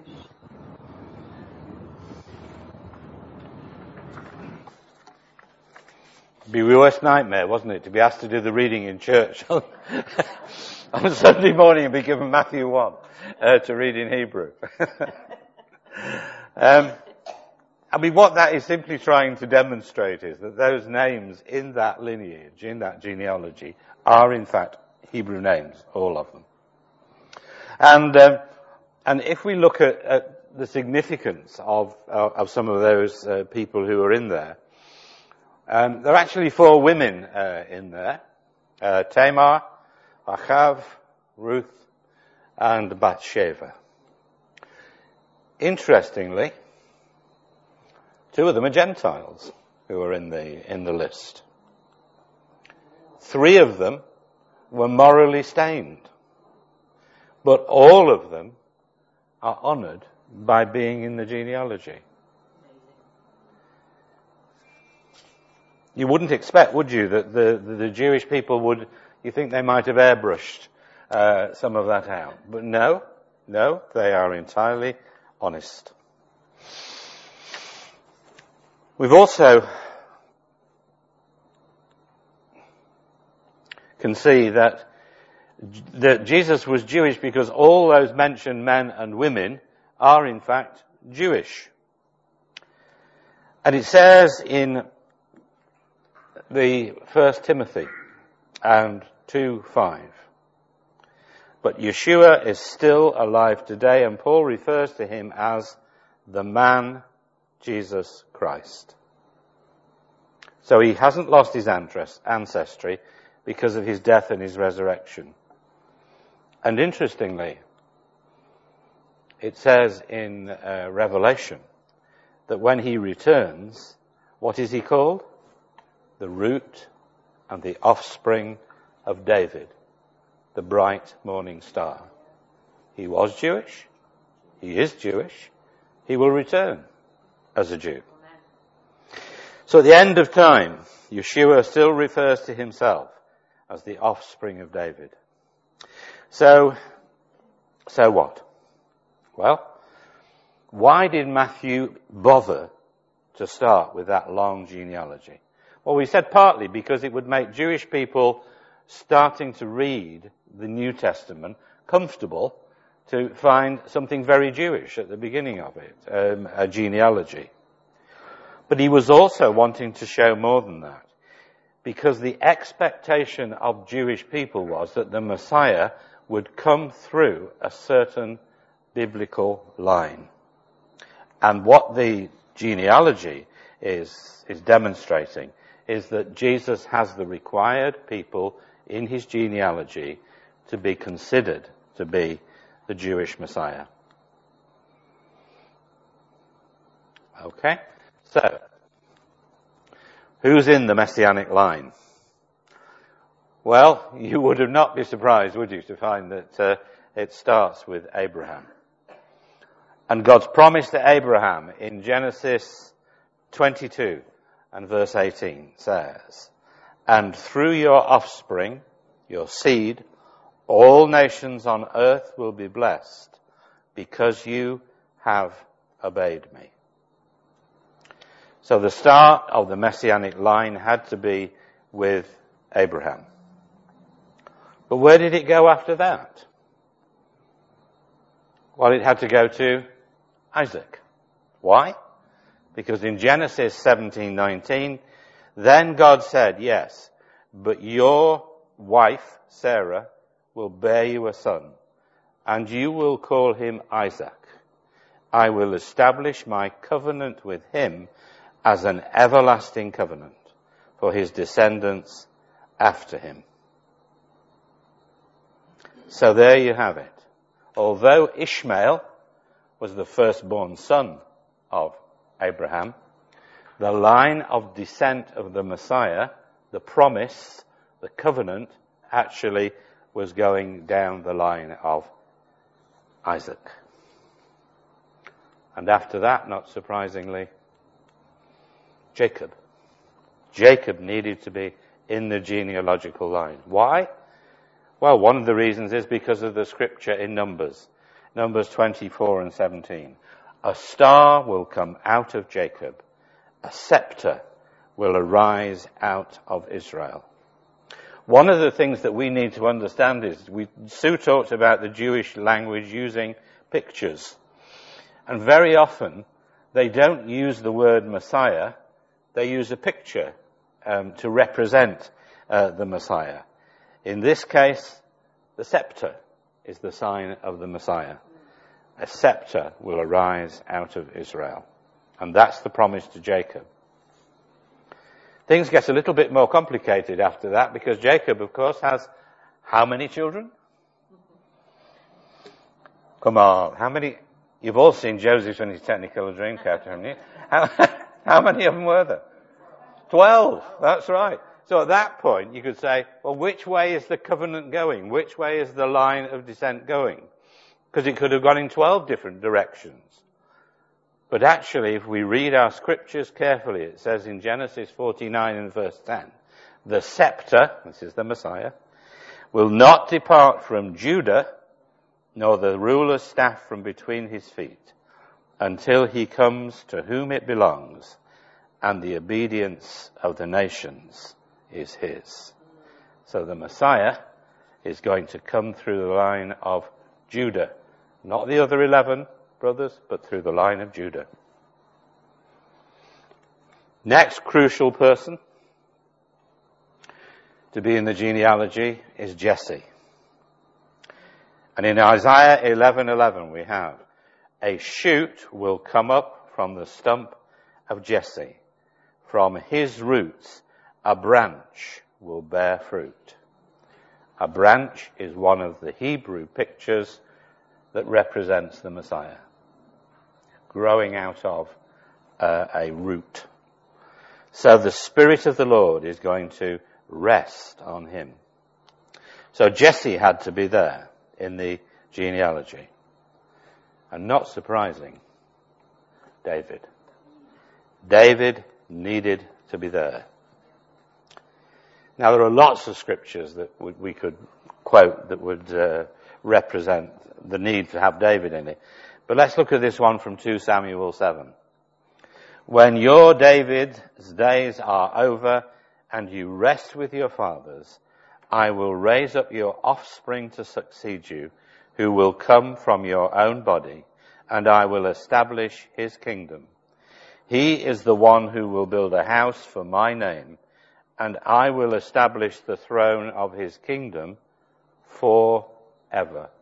It'd be your worst nightmare, wasn't it, to be asked to do the reading in church on, on Sunday morning and be given Matthew one uh, to read in Hebrew. um, I mean, what that is simply trying to demonstrate is that those names in that lineage, in that genealogy, are in fact Hebrew names, all of them. And um, and if we look at, at the significance of uh, of some of those uh, people who are in there, um, there are actually four women uh, in there: uh, Tamar, Achav, Ruth, and Bathsheba. Interestingly, two of them are Gentiles who are in the in the list. Three of them were morally stained, but all of them are honoured by being in the genealogy. You wouldn't expect, would you, that the, the, the Jewish people would, you think they might have airbrushed uh, some of that out. But no, no, they are entirely honest. We've also can see that, that Jesus was Jewish because all those mentioned men and women are in fact Jewish. And it says in the First Timothy and two five, but Yeshua is still alive today, and Paul refers to him as the man Jesus Christ. So he hasn't lost his ancestry because of his death and his resurrection. And interestingly, it says in uh, Revelation that when he returns, what is he called? The root and the offspring of David, the bright morning star. He was Jewish. He is Jewish. He will return as a Jew. So at the end of time, Yeshua still refers to himself as the offspring of David. So, so what? Well, why did Matthew bother to start with that long genealogy? Well, we said partly because it would make Jewish people starting to read the New Testament comfortable to find something very Jewish at the beginning of it, um, a genealogy. But he was also wanting to show more than that, because the expectation of Jewish people was that the Messiah would come through a certain biblical line. And what the genealogy is, is demonstrating is that Jesus has the required people in his genealogy to be considered to be the Jewish Messiah. Okay? So, who's in the Messianic line? Well, you would have not be surprised, would you, to find that uh, it starts with Abraham. And God's promise to Abraham in Genesis twenty-two and verse eighteen says, and through your offspring, your seed, all nations on earth will be blessed because you have obeyed me. So the start of the Messianic line had to be with Abraham. But where did it go after that? Well, it had to go to Isaac. Why? Because in Genesis seventeen nineteen, then God said, yes, but your wife, Sarah, will bear you a son, and you will call him Isaac. I will establish my covenant with him as an everlasting covenant for his descendants after him. So there you have it. Although Ishmael was the firstborn son of Abraham, the line of descent of the Messiah, the promise, the covenant, actually was going down the line of Isaac. And after that, not surprisingly, Jacob. Jacob needed to be in the genealogical line. Why? Well, one of the reasons is because of the scripture in Numbers. Numbers twenty-four and seventeen. A star will come out of Jacob. A scepter will arise out of Israel. One of the things that we need to understand is, we, Sue talked about the Jewish language using pictures. And very often, they don't use the word Messiah, they use a picture um, to represent uh, the Messiah. In this case, the scepter is the sign of the Messiah. A scepter will arise out of Israel. And that's the promise to Jacob. Things get a little bit more complicated after that, because Jacob, of course, has how many children? Come on, how many? You've all seen Joseph and his Technicolor Dreamcatcher, haven't you? How, how many of them were there? Twelve, that's right. So at that point, you could say, well, which way is the covenant going? Which way is the line of descent going? Because it could have gone in twelve different directions. But actually, if we read our scriptures carefully, it says in Genesis forty-nine and verse ten, the scepter, this is the Messiah, will not depart from Judah, nor the ruler's staff from between his feet, until he comes to whom it belongs, and the obedience of the nations is his. So the Messiah is going to come through the line of Judah, not the other eleven brothers, but through the line of Judah. Next crucial person to be in the genealogy is Jesse. And in Isaiah eleven eleven we have, a shoot will come up from the stump of Jesse. From his roots a branch will bear fruit. A branch is one of the Hebrew pictures that represents the Messiah, growing out of uh, a root. So the Spirit of the Lord is going to rest on him. So Jesse had to be there in the genealogy. And not surprising, David. David needed to be there. Now there are lots of scriptures that we could quote that would uh, represent the need to have David in it. But let's look at this one from two Samuel seven. When your David's days are over and you rest with your fathers, I will raise up your offspring to succeed you, who will come from your own body, and I will establish his kingdom. He is the one who will build a house for my name, and I will establish the throne of his kingdom forever.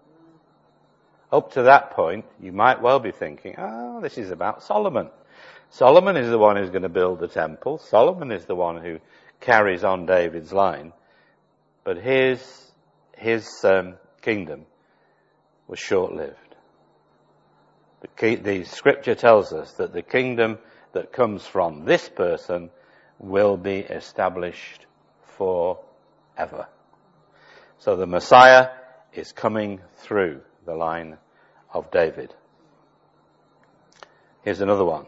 Up to that point, you might well be thinking, oh, this is about Solomon. Solomon is the one who's going to build the temple. Solomon is the one who carries on David's line. But his, his um, kingdom was short-lived. The, key, the scripture tells us that the kingdom that comes from this person will be established forever. So the Messiah is coming through the line of David. Here's another one.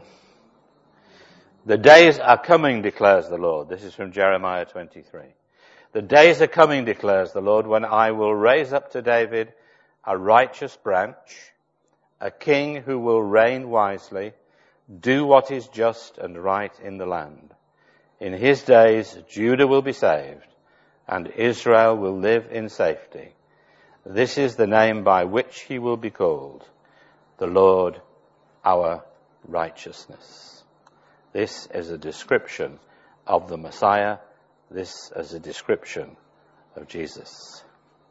The days are coming, declares the Lord. This is from Jeremiah twenty-three. The days are coming, declares the Lord, when I will raise up to David a righteous branch, a king who will reign wisely, do what is just and right in the land. In his days, Judah will be saved, and Israel will live in safety. This is the name by which he will be called, the Lord our righteousness. This is a description of the Messiah. This is a description of Jesus.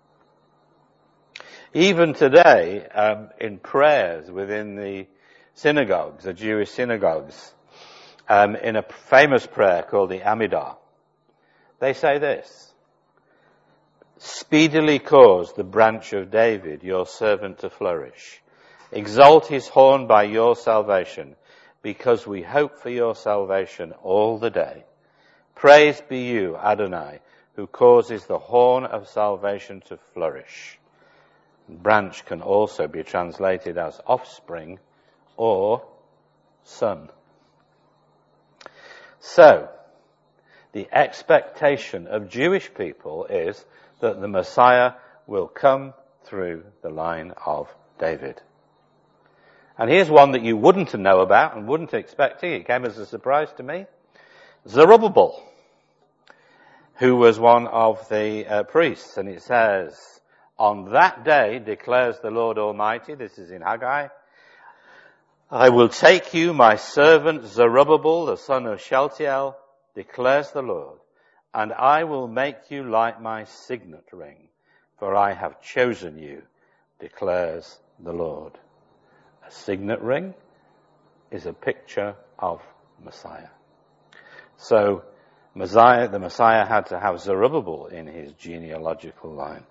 Even today, um, in prayers within the synagogues, the Jewish synagogues, um, in a famous prayer called the Amidah, they say this: speedily cause the branch of David, your servant, to flourish. Exalt his horn by your salvation, because we hope for your salvation all the day. Praise be you, Adonai, who causes the horn of salvation to flourish. Branch can also be translated as offspring or son. So, the expectation of Jewish people is that the Messiah will come through the line of David. And here's one that you wouldn't know about and wouldn't expect. It came as a surprise to me. Zerubbabel, who was one of the uh, priests. And it says, on that day, declares the Lord Almighty, this is in Haggai, I will take you, my servant Zerubbabel, the son of Shealtiel, declares the Lord, and I will make you like my signet ring, for I have chosen you, declares the Lord. A signet ring is a picture of Messiah. So, Messiah, the Messiah had to have Zerubbabel in his genealogical line.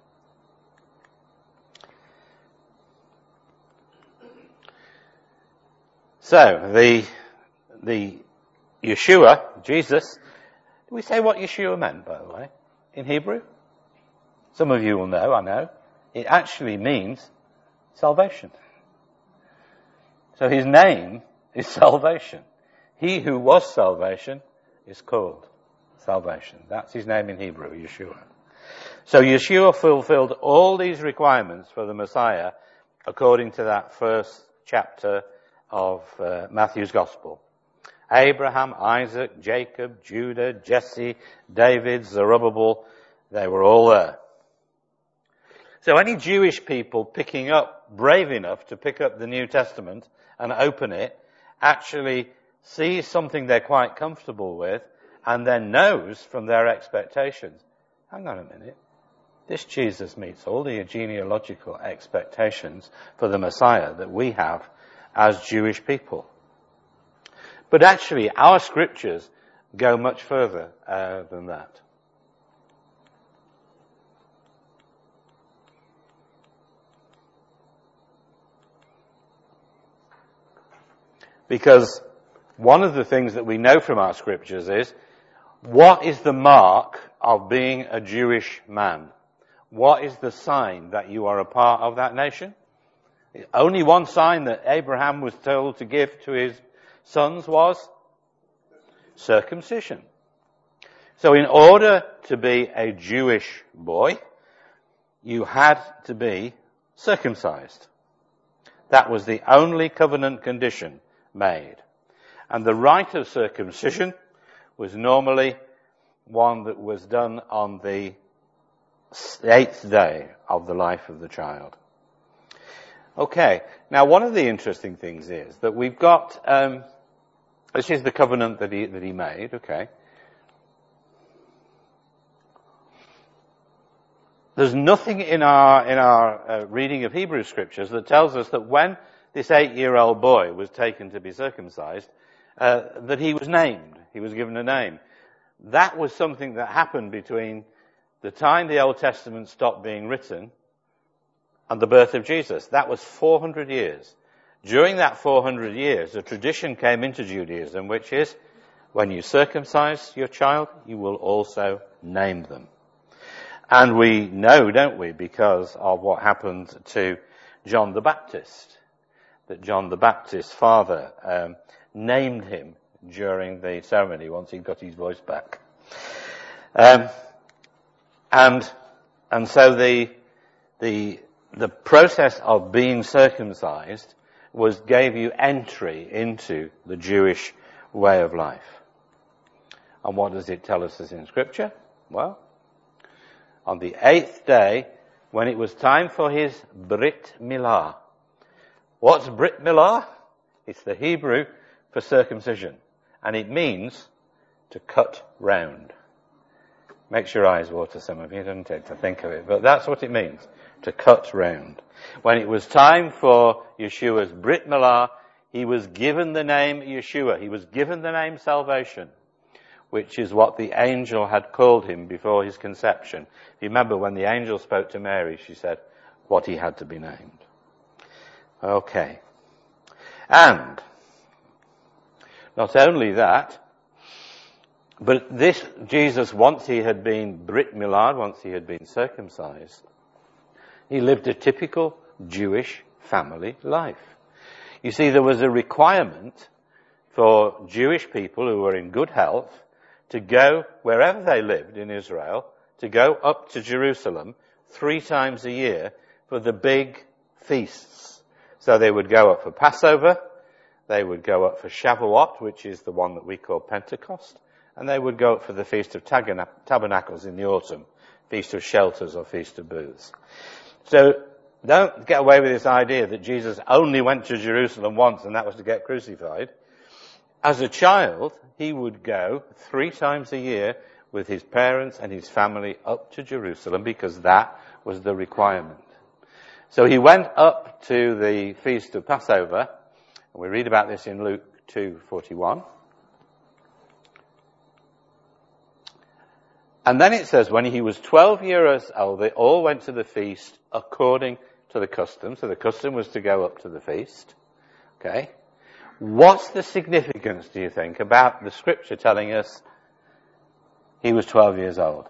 So, the, the Yeshua, Jesus, did we say what Yeshua meant, by the way, in Hebrew? Some of you will know, I know. It actually means salvation. So his name is salvation. He who was salvation is called salvation. That's his name in Hebrew, Yeshua. So Yeshua fulfilled all these requirements for the Messiah according to that first chapter of uh, Matthew's Gospel. Abraham, Isaac, Jacob, Judah, Jesse, David, Zerubbabel, they were all there. So any Jewish people picking up, brave enough to pick up the New Testament and open it, actually sees something they're quite comfortable with and then knows from their expectations, hang on a minute, this Jesus meets all the genealogical expectations for the Messiah that we have as Jewish people. But actually, our scriptures go much further uh, than that. Because one of the things that we know from our scriptures is, what is the mark of being a Jewish man? What is the sign that you are a part of that nation? Only one sign that Abraham was told to give to his sons was circumcision. So in order to be a Jewish boy, you had to be circumcised. That was the only covenant condition made. And the rite of circumcision was normally one that was done on the eighth day of the life of the child. Okay, now one of the interesting things is that we've got, um, this is the covenant that he, that he made, okay. There's nothing in our, in our uh, reading of Hebrew scriptures that tells us that when this eight-year-old boy was taken to be circumcised, uh, that he was named, he was given a name. That was something that happened between the time the Old Testament stopped being written and the birth of Jesus. That was four hundred years. During that four hundred years, a tradition came into Judaism, which is, when you circumcise your child, you will also name them. And we know, don't we, because of what happened to John the Baptist, that John the Baptist's father um, named him during the ceremony once he got his voice back. Um, and and so the the the process of being circumcised was gave you entry into the Jewish way of life. And what does it tell us as in Scripture? Well, on the eighth day, when it was time for his Brit Milah. What's Brit Milah? It's the Hebrew for circumcision. And it means to cut round. Makes your eyes water, some of you, doesn't it, to think of it. But that's what it means, to cut round. When it was time for Yeshua's Brit Milah, he was given the name Yeshua. He was given the name salvation, which is what the angel had called him before his conception. If you remember when the angel spoke to Mary, she said what he had to be named. Okay. And not only that, but this Jesus, once he had been Brit Milah, once he had been circumcised, he lived a typical Jewish family life. You see, there was a requirement for Jewish people who were in good health to go wherever they lived in Israel, to go up to Jerusalem three times a year for the big feasts. So they would go up for Passover, they would go up for Shavuot, which is the one that we call Pentecost, and they would go up for the Feast of Tabernacles in the autumn, Feast of Shelters or Feast of Booths. So don't get away with this idea that Jesus only went to Jerusalem once and that was to get crucified. As a child, he would go three times a year with his parents and his family up to Jerusalem because that was the requirement. So he went up to the Feast of Passover, and we read about this in Luke two forty-one. And then it says, when he was twelve years old, they all went to the feast according to the custom. So the custom was to go up to the feast. Okay. What's the significance, do you think, about the scripture telling us he was twelve years old?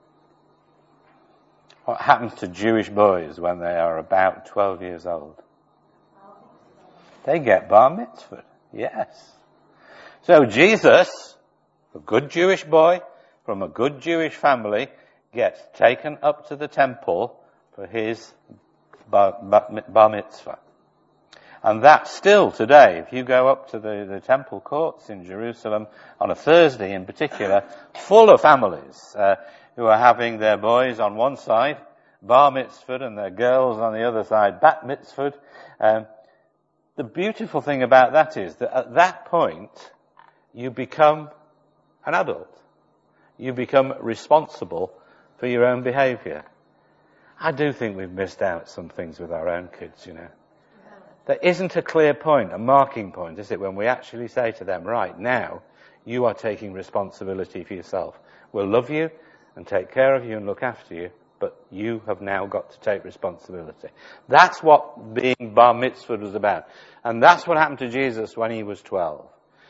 What happens to Jewish boys when they are about twelve years old? They get bar mitzvah. Yes. So Jesus, a good Jewish boy from a good Jewish family, gets taken up to the temple for his bar, bar, bar mitzvah. And that still today, if you go up to the, the temple courts in Jerusalem on a Thursday in particular, full of families uh, who are having their boys on one side, bar mitzvah, and their girls on the other side, bat mitzvah. Um, the beautiful thing about that is that at that point, you become an adult. You become responsible for your own behaviour. I do think we've missed out some things with our own kids, you know. There isn't a clear point, a marking point, is it, when we actually say to them, right, now, you are taking responsibility for yourself. We'll love you and take care of you and look after you, but you have now got to take responsibility. That's what being bar mitzvah was about. And that's what happened to Jesus when he was twelve.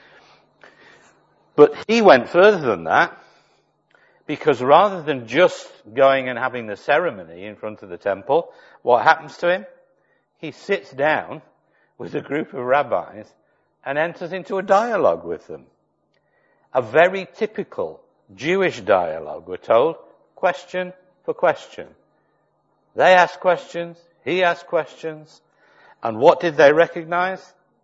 But he went further than that, because rather than just going and having the ceremony in front of the temple, what happens to him? He sits down with a group of rabbis and enters into a dialogue with them. A very typical Jewish dialogue, we're told, question for question. They ask questions, he asked questions, and what did they recognize?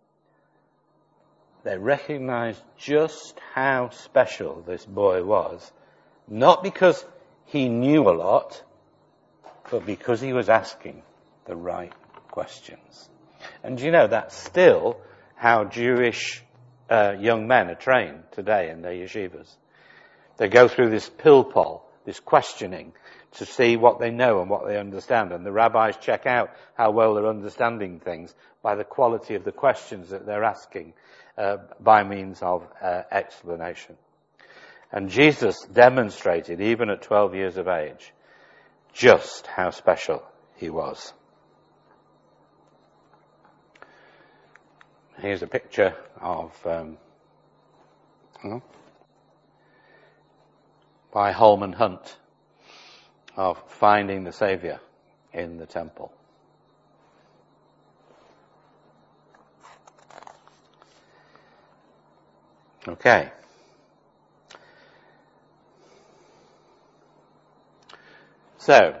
They recognized just how special this boy was, not because he knew a lot, but because he was asking the right questions. And you know, that's still how Jewish uh, young men are trained today in their yeshivas. They go through this pilpul, this questioning, to see what they know and what they understand. And the rabbis check out how well they're understanding things by the quality of the questions that they're asking uh, by means of uh, explanation. And Jesus demonstrated, even at twelve years of age, just how special he was. Here's a picture of, um, oh, by Holman Hunt, of finding the Saviour in the temple. Okay. So,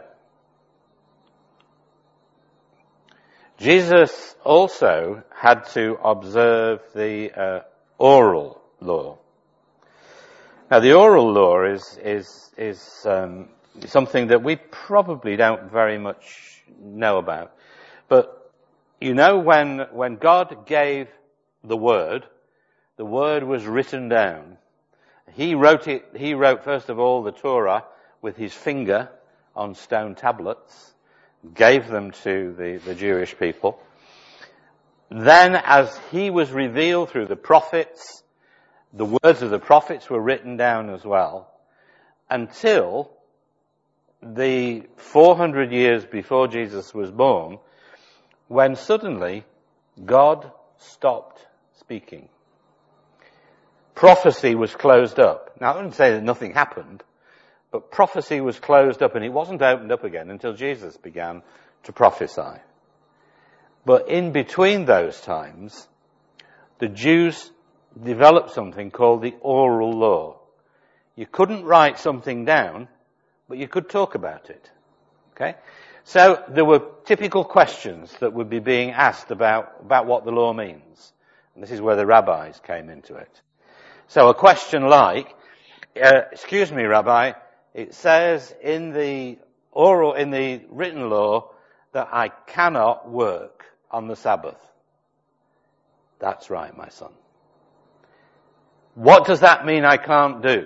Jesus also had to observe the uh, oral law. Now, the oral law is is is um, something that we probably don't very much know about. But you know, when when God gave the word, the word was written down. He wrote it. He wrote first of all the Torah with his finger on stone tablets, gave them to the, the Jewish people. Then, as he was revealed through the prophets, the words of the prophets were written down as well, until the four hundred years before Jesus was born, when suddenly God stopped speaking. Prophecy was closed up. Now, I wouldn't say that nothing happened, but prophecy was closed up, and it wasn't opened up again until Jesus began to prophesy. But in between those times, the Jews developed something called the oral law. You couldn't write something down, but you could talk about it. Okay? So there were typical questions that would be being asked about, about what the law means. And this is where the rabbis came into it. So a question like, uh, excuse me, Rabbi, it says in the oral, in the written law that I cannot work on the Sabbath. That's right, my son. What does that mean I can't do?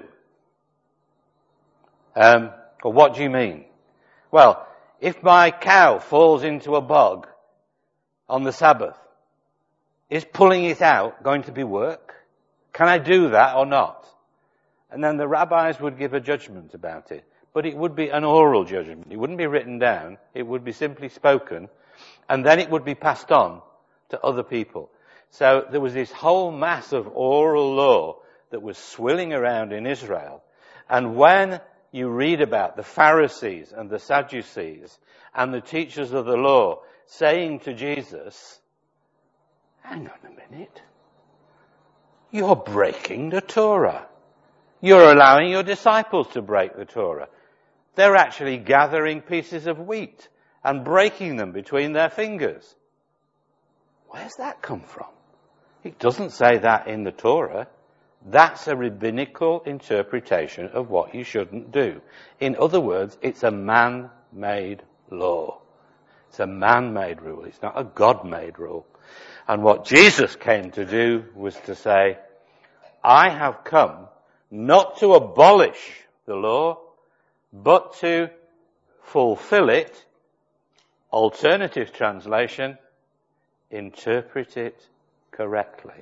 Um, or what do you mean? Well, if my cow falls into a bog on the Sabbath, is pulling it out going to be work? Can I do that or not? And then the rabbis would give a judgment about it. But it would be an oral judgment. It wouldn't be written down. It would be simply spoken. And then it would be passed on to other people. So there was this whole mass of oral law that was swilling around in Israel. And when you read about the Pharisees and the Sadducees and the teachers of the law saying to Jesus, hang on a minute, you're breaking the Torah. You're allowing your disciples to break the Torah. They're actually gathering pieces of wheat and breaking them between their fingers. Where's that come from? It doesn't say that in the Torah. That's a rabbinical interpretation of what you shouldn't do. In other words, it's a man-made law. It's a man-made rule. It's not a God-made rule. And what Jesus came to do was to say, I have come not to abolish the law, but to fulfill it. Alternative translation, interpret it correctly.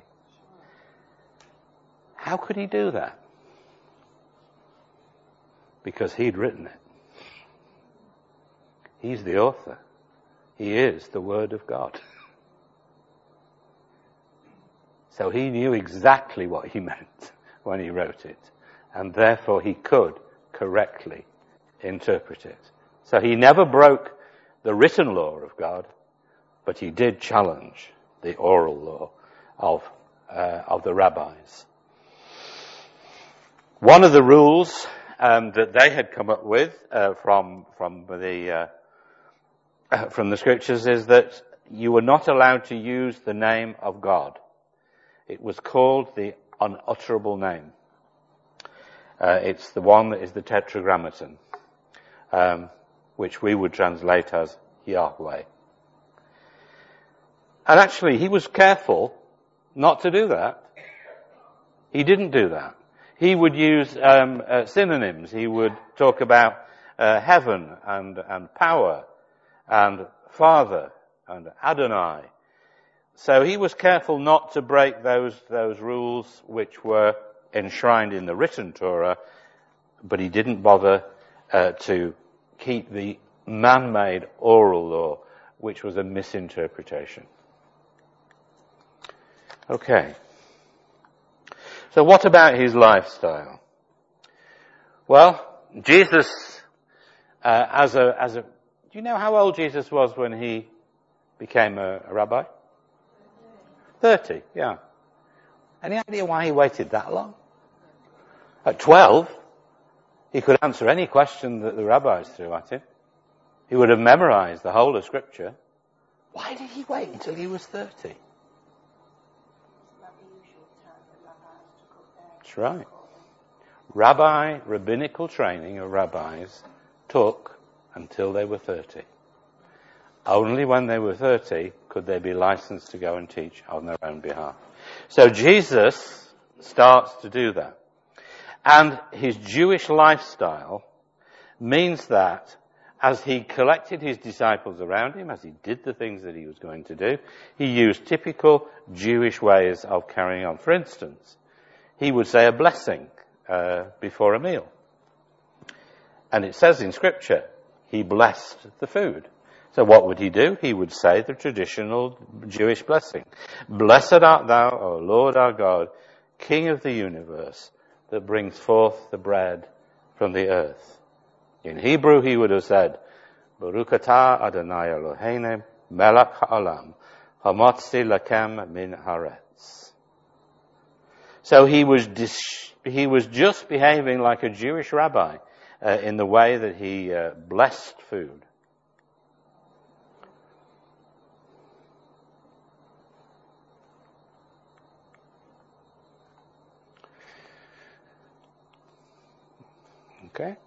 How could he do that? Because he'd written it. He's the author. He is the Word of God. So he knew exactly what he meant when he wrote it. And therefore he could correctly interpret it. So he never broke the written law of God, but he did challenge the oral law of, uh, of the rabbis. One of the rules um, that they had come up with uh, from from the uh, from the scriptures is that you were not allowed to use the name of God. It was called the unutterable name. Uh, it's the one that is the tetragrammaton, um, which we would translate as Yahweh. And actually, he was careful not to do that. He didn't do that. He would use um, uh, synonyms. He would talk about uh, heaven and, and power and Father and Adonai. So he was careful not to break those those rules which were enshrined in the written Torah, but he didn't bother uh, to keep the man-made oral law, which was a misinterpretation. Okay. So what about his lifestyle? Well, Jesus, uh, as a, as a, do you know how old Jesus was when he became a, a rabbi? Thirty, yeah. Any idea why he waited that long? At twelve, he could answer any question that the rabbis threw at him. He would have memorized the whole of Scripture. Why did he wait until he was thirty? That's right. Rabbi, rabbinical training of rabbis took until they were thirty. Only when they were thirty could they be licensed to go and teach on their own behalf. So Jesus starts to do that. And his Jewish lifestyle means that as he collected his disciples around him, as he did the things that he was going to do, he used typical Jewish ways of carrying on. For instance, he would say a blessing uh, before a meal. And it says in Scripture, he blessed the food. So what would he do? He would say the traditional Jewish blessing. Blessed art thou, O Lord our God, King of the universe, that brings forth the bread from the earth. In Hebrew, he would have said, Baruch atah Adonai Eloheinu, melech ha'olam, hamotzi lakem min haaretz. So he was dis- he was just behaving like a Jewish rabbi uh, in the way that he uh, blessed food. Okay.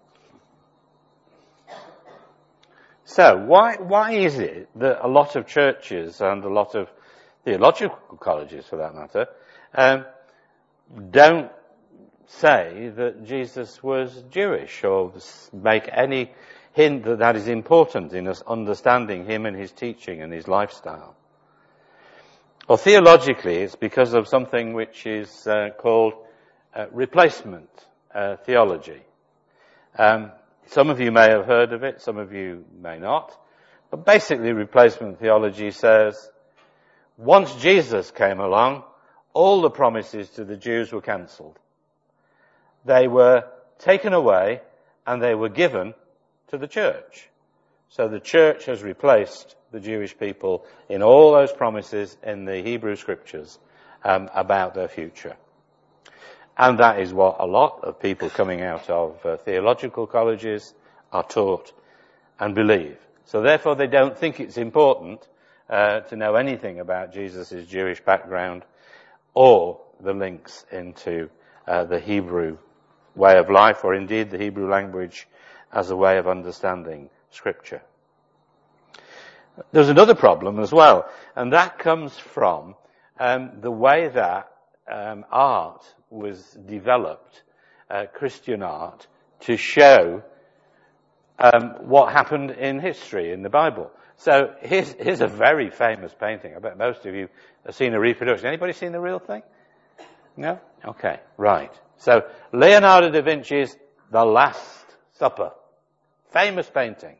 So why why is it that a lot of churches and a lot of theological colleges, for that matter, um, don't say that Jesus was Jewish or make any hint that that is important in us understanding him and his teaching and his lifestyle? Well, theologically, it's because of something which is uh, called uh, replacement uh, theology. Um, some of you may have heard of it, some of you may not. But basically, replacement theology says, once Jesus came along, all the promises to the Jews were cancelled. They were taken away and they were given to the church. So the church has replaced the Jewish people in all those promises in the Hebrew scriptures um, about their future. And that is what a lot of people coming out of uh, theological colleges are taught and believe. So therefore they don't think it's important uh, to know anything about Jesus' Jewish background or the links into uh, the Hebrew way of life, or indeed the Hebrew language as a way of understanding Scripture. There's another problem as well, and that comes from um, the way that um, art was developed, uh, Christian art, to show um, what happened in history, in the Bible. So here's, here's a very famous painting. I bet most of you have seen a reproduction. Anybody seen the real thing? No? Okay, right. So Leonardo da Vinci's The Last Supper. Famous painting.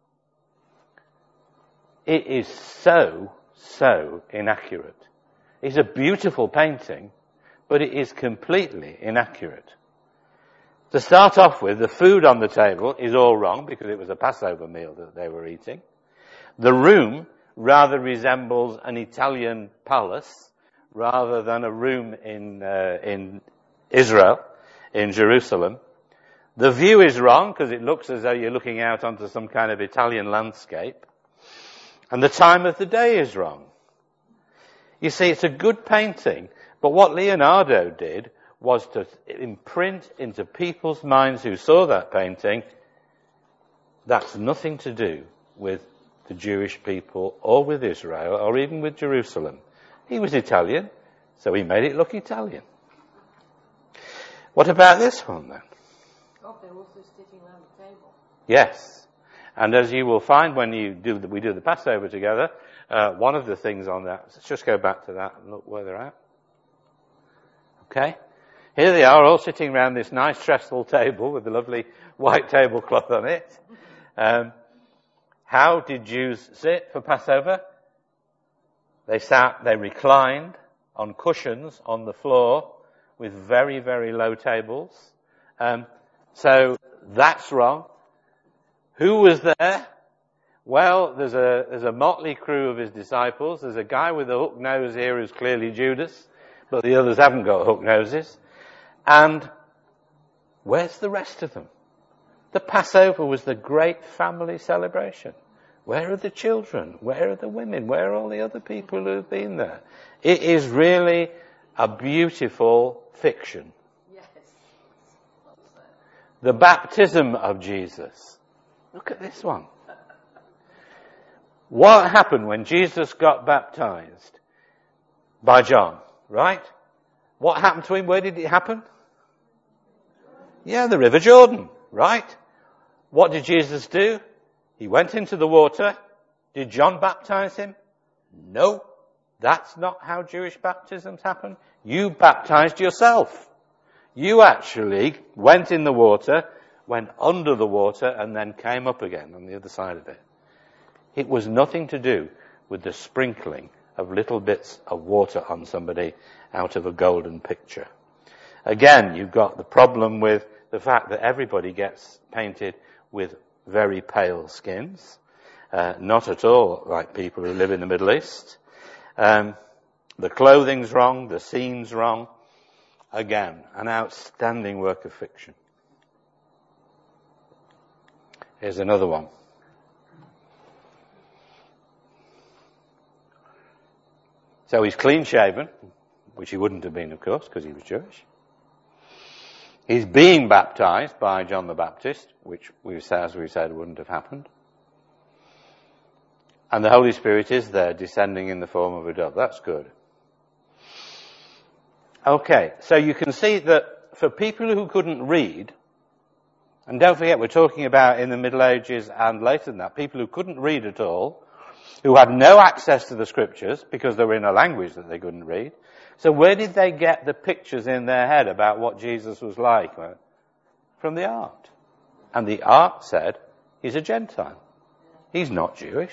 It is so, so inaccurate. It's a beautiful painting, but it is completely inaccurate. To start off with, the food on the table is all wrong because it was a Passover meal that they were eating. The room rather resembles an Italian palace rather than a room in uh, in Israel, in Jerusalem. The view is wrong because it looks as though you're looking out onto some kind of Italian landscape. And the time of the day is wrong. You see, it's a good painting, but what Leonardo did was to imprint into people's minds who saw that painting, that's nothing to do with the Jewish people or with Israel or even with Jerusalem. He was Italian, so he made it look Italian. What about this one then? Oh, they're also sitting around the table. Yes. And as you will find when you do the, we do the Passover together, uh, one of the things on that, let's just go back to that and look where they're at. Okay. Here they are, all sitting around this nice trestle table with the lovely white tablecloth on it. Um, how did Jews sit for Passover? They sat, they reclined on cushions on the floor with very, very low tables. Um, so that's wrong. Who was there? Well, there's a, there's a motley crew of his disciples. There's a guy with a hook nose here who's clearly Judas, but the others haven't got hook noses. And where's the rest of them? The Passover was the great family celebration. Where are the children? Where are the women? Where are all the other people who have been there? It is really a beautiful fiction. Yes. The baptism of Jesus. Look at this one. What happened when Jesus got baptized by John, right? What happened to him? Where did it happen? Yeah, the River Jordan, right? What did Jesus do? He went into the water. Did John baptize him? No. That's not how Jewish baptisms happen. You baptized yourself. You actually went in the water, went under the water, and then came up again on the other side of it. It was nothing to do with the sprinkling of little bits of water on somebody out of a golden pitcher. Again, you've got the problem with the fact that everybody gets painted with very pale skins. Uh, not at all like people who live in the Middle East. Um, the clothing's wrong, the scene's wrong. Again, an outstanding work of fiction. Here's another one. So he's clean shaven, which he wouldn't have been, of course, because he was Jewish. He's being baptized by John the Baptist, which, we, as we said, wouldn't have happened. And the Holy Spirit is there, descending in the form of a dove. That's good. Okay, so you can see that for people who couldn't read, and don't forget we're talking about in the Middle Ages and later than that, people who couldn't read at all, who had no access to the scriptures because they were in a language that they couldn't read. So where did they get the pictures in their head about what Jesus was like? From the art. And the art said, he's a Gentile. He's not Jewish.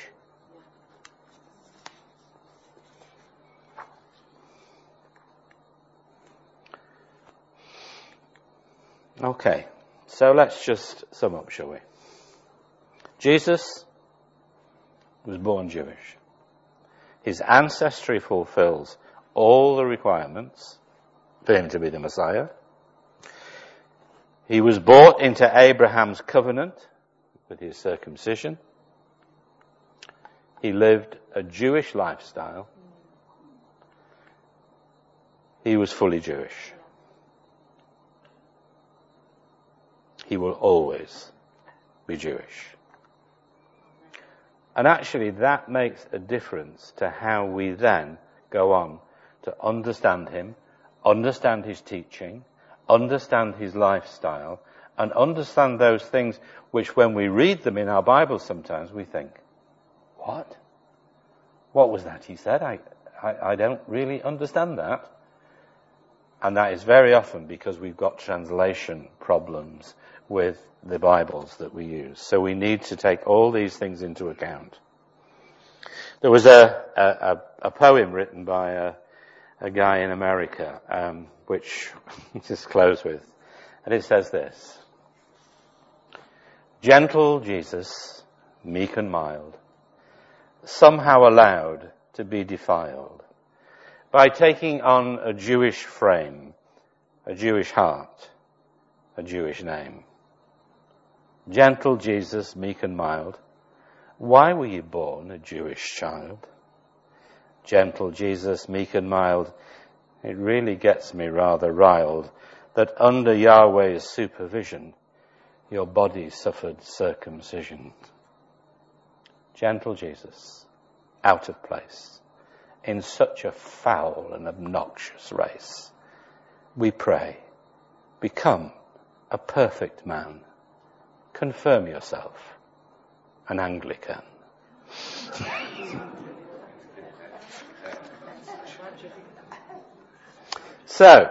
Okay, so let's just sum up, shall we? Jesus was born Jewish. His ancestry fulfills all the requirements for him to be the Messiah. He was brought into Abraham's covenant with his circumcision. He lived a Jewish lifestyle. He was fully Jewish. He will always be Jewish. And actually that makes a difference to how we then go on to understand him, understand his teaching, understand his lifestyle, and understand those things which when we read them in our Bibles sometimes we think, what? What was that he said? I, I, I don't really understand that. And that is very often because we've got translation problems with the Bibles that we use. So we need to take all these things into account. There was a, a, a poem written by a, a guy in America, um, which I'll just close with. And it says this: gentle Jesus, meek and mild, somehow allowed to be defiled by taking on a Jewish frame, a Jewish heart, a Jewish name. Gentle Jesus, meek and mild, why were you born a Jewish child? Gentle Jesus, meek and mild, it really gets me rather riled that under Yahweh's supervision, your body suffered circumcision. Gentle Jesus, out of place, in such a foul and obnoxious race. We pray, become a perfect man. Confirm yourself an Anglican. So,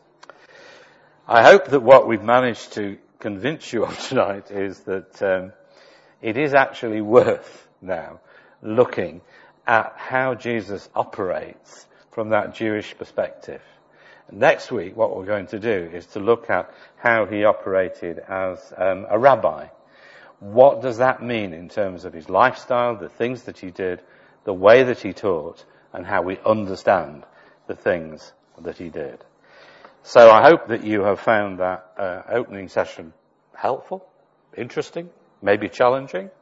I hope that what we've managed to convince you of tonight is that um, it is actually worth now looking at how Jesus operates from that Jewish perspective. Next week, what we're going to do is to look at how he operated as um, a rabbi. What does that mean in terms of his lifestyle, the things that he did, the way that he taught, and how we understand the things that he did. So I hope that you have found that uh, opening session helpful, interesting, maybe challenging.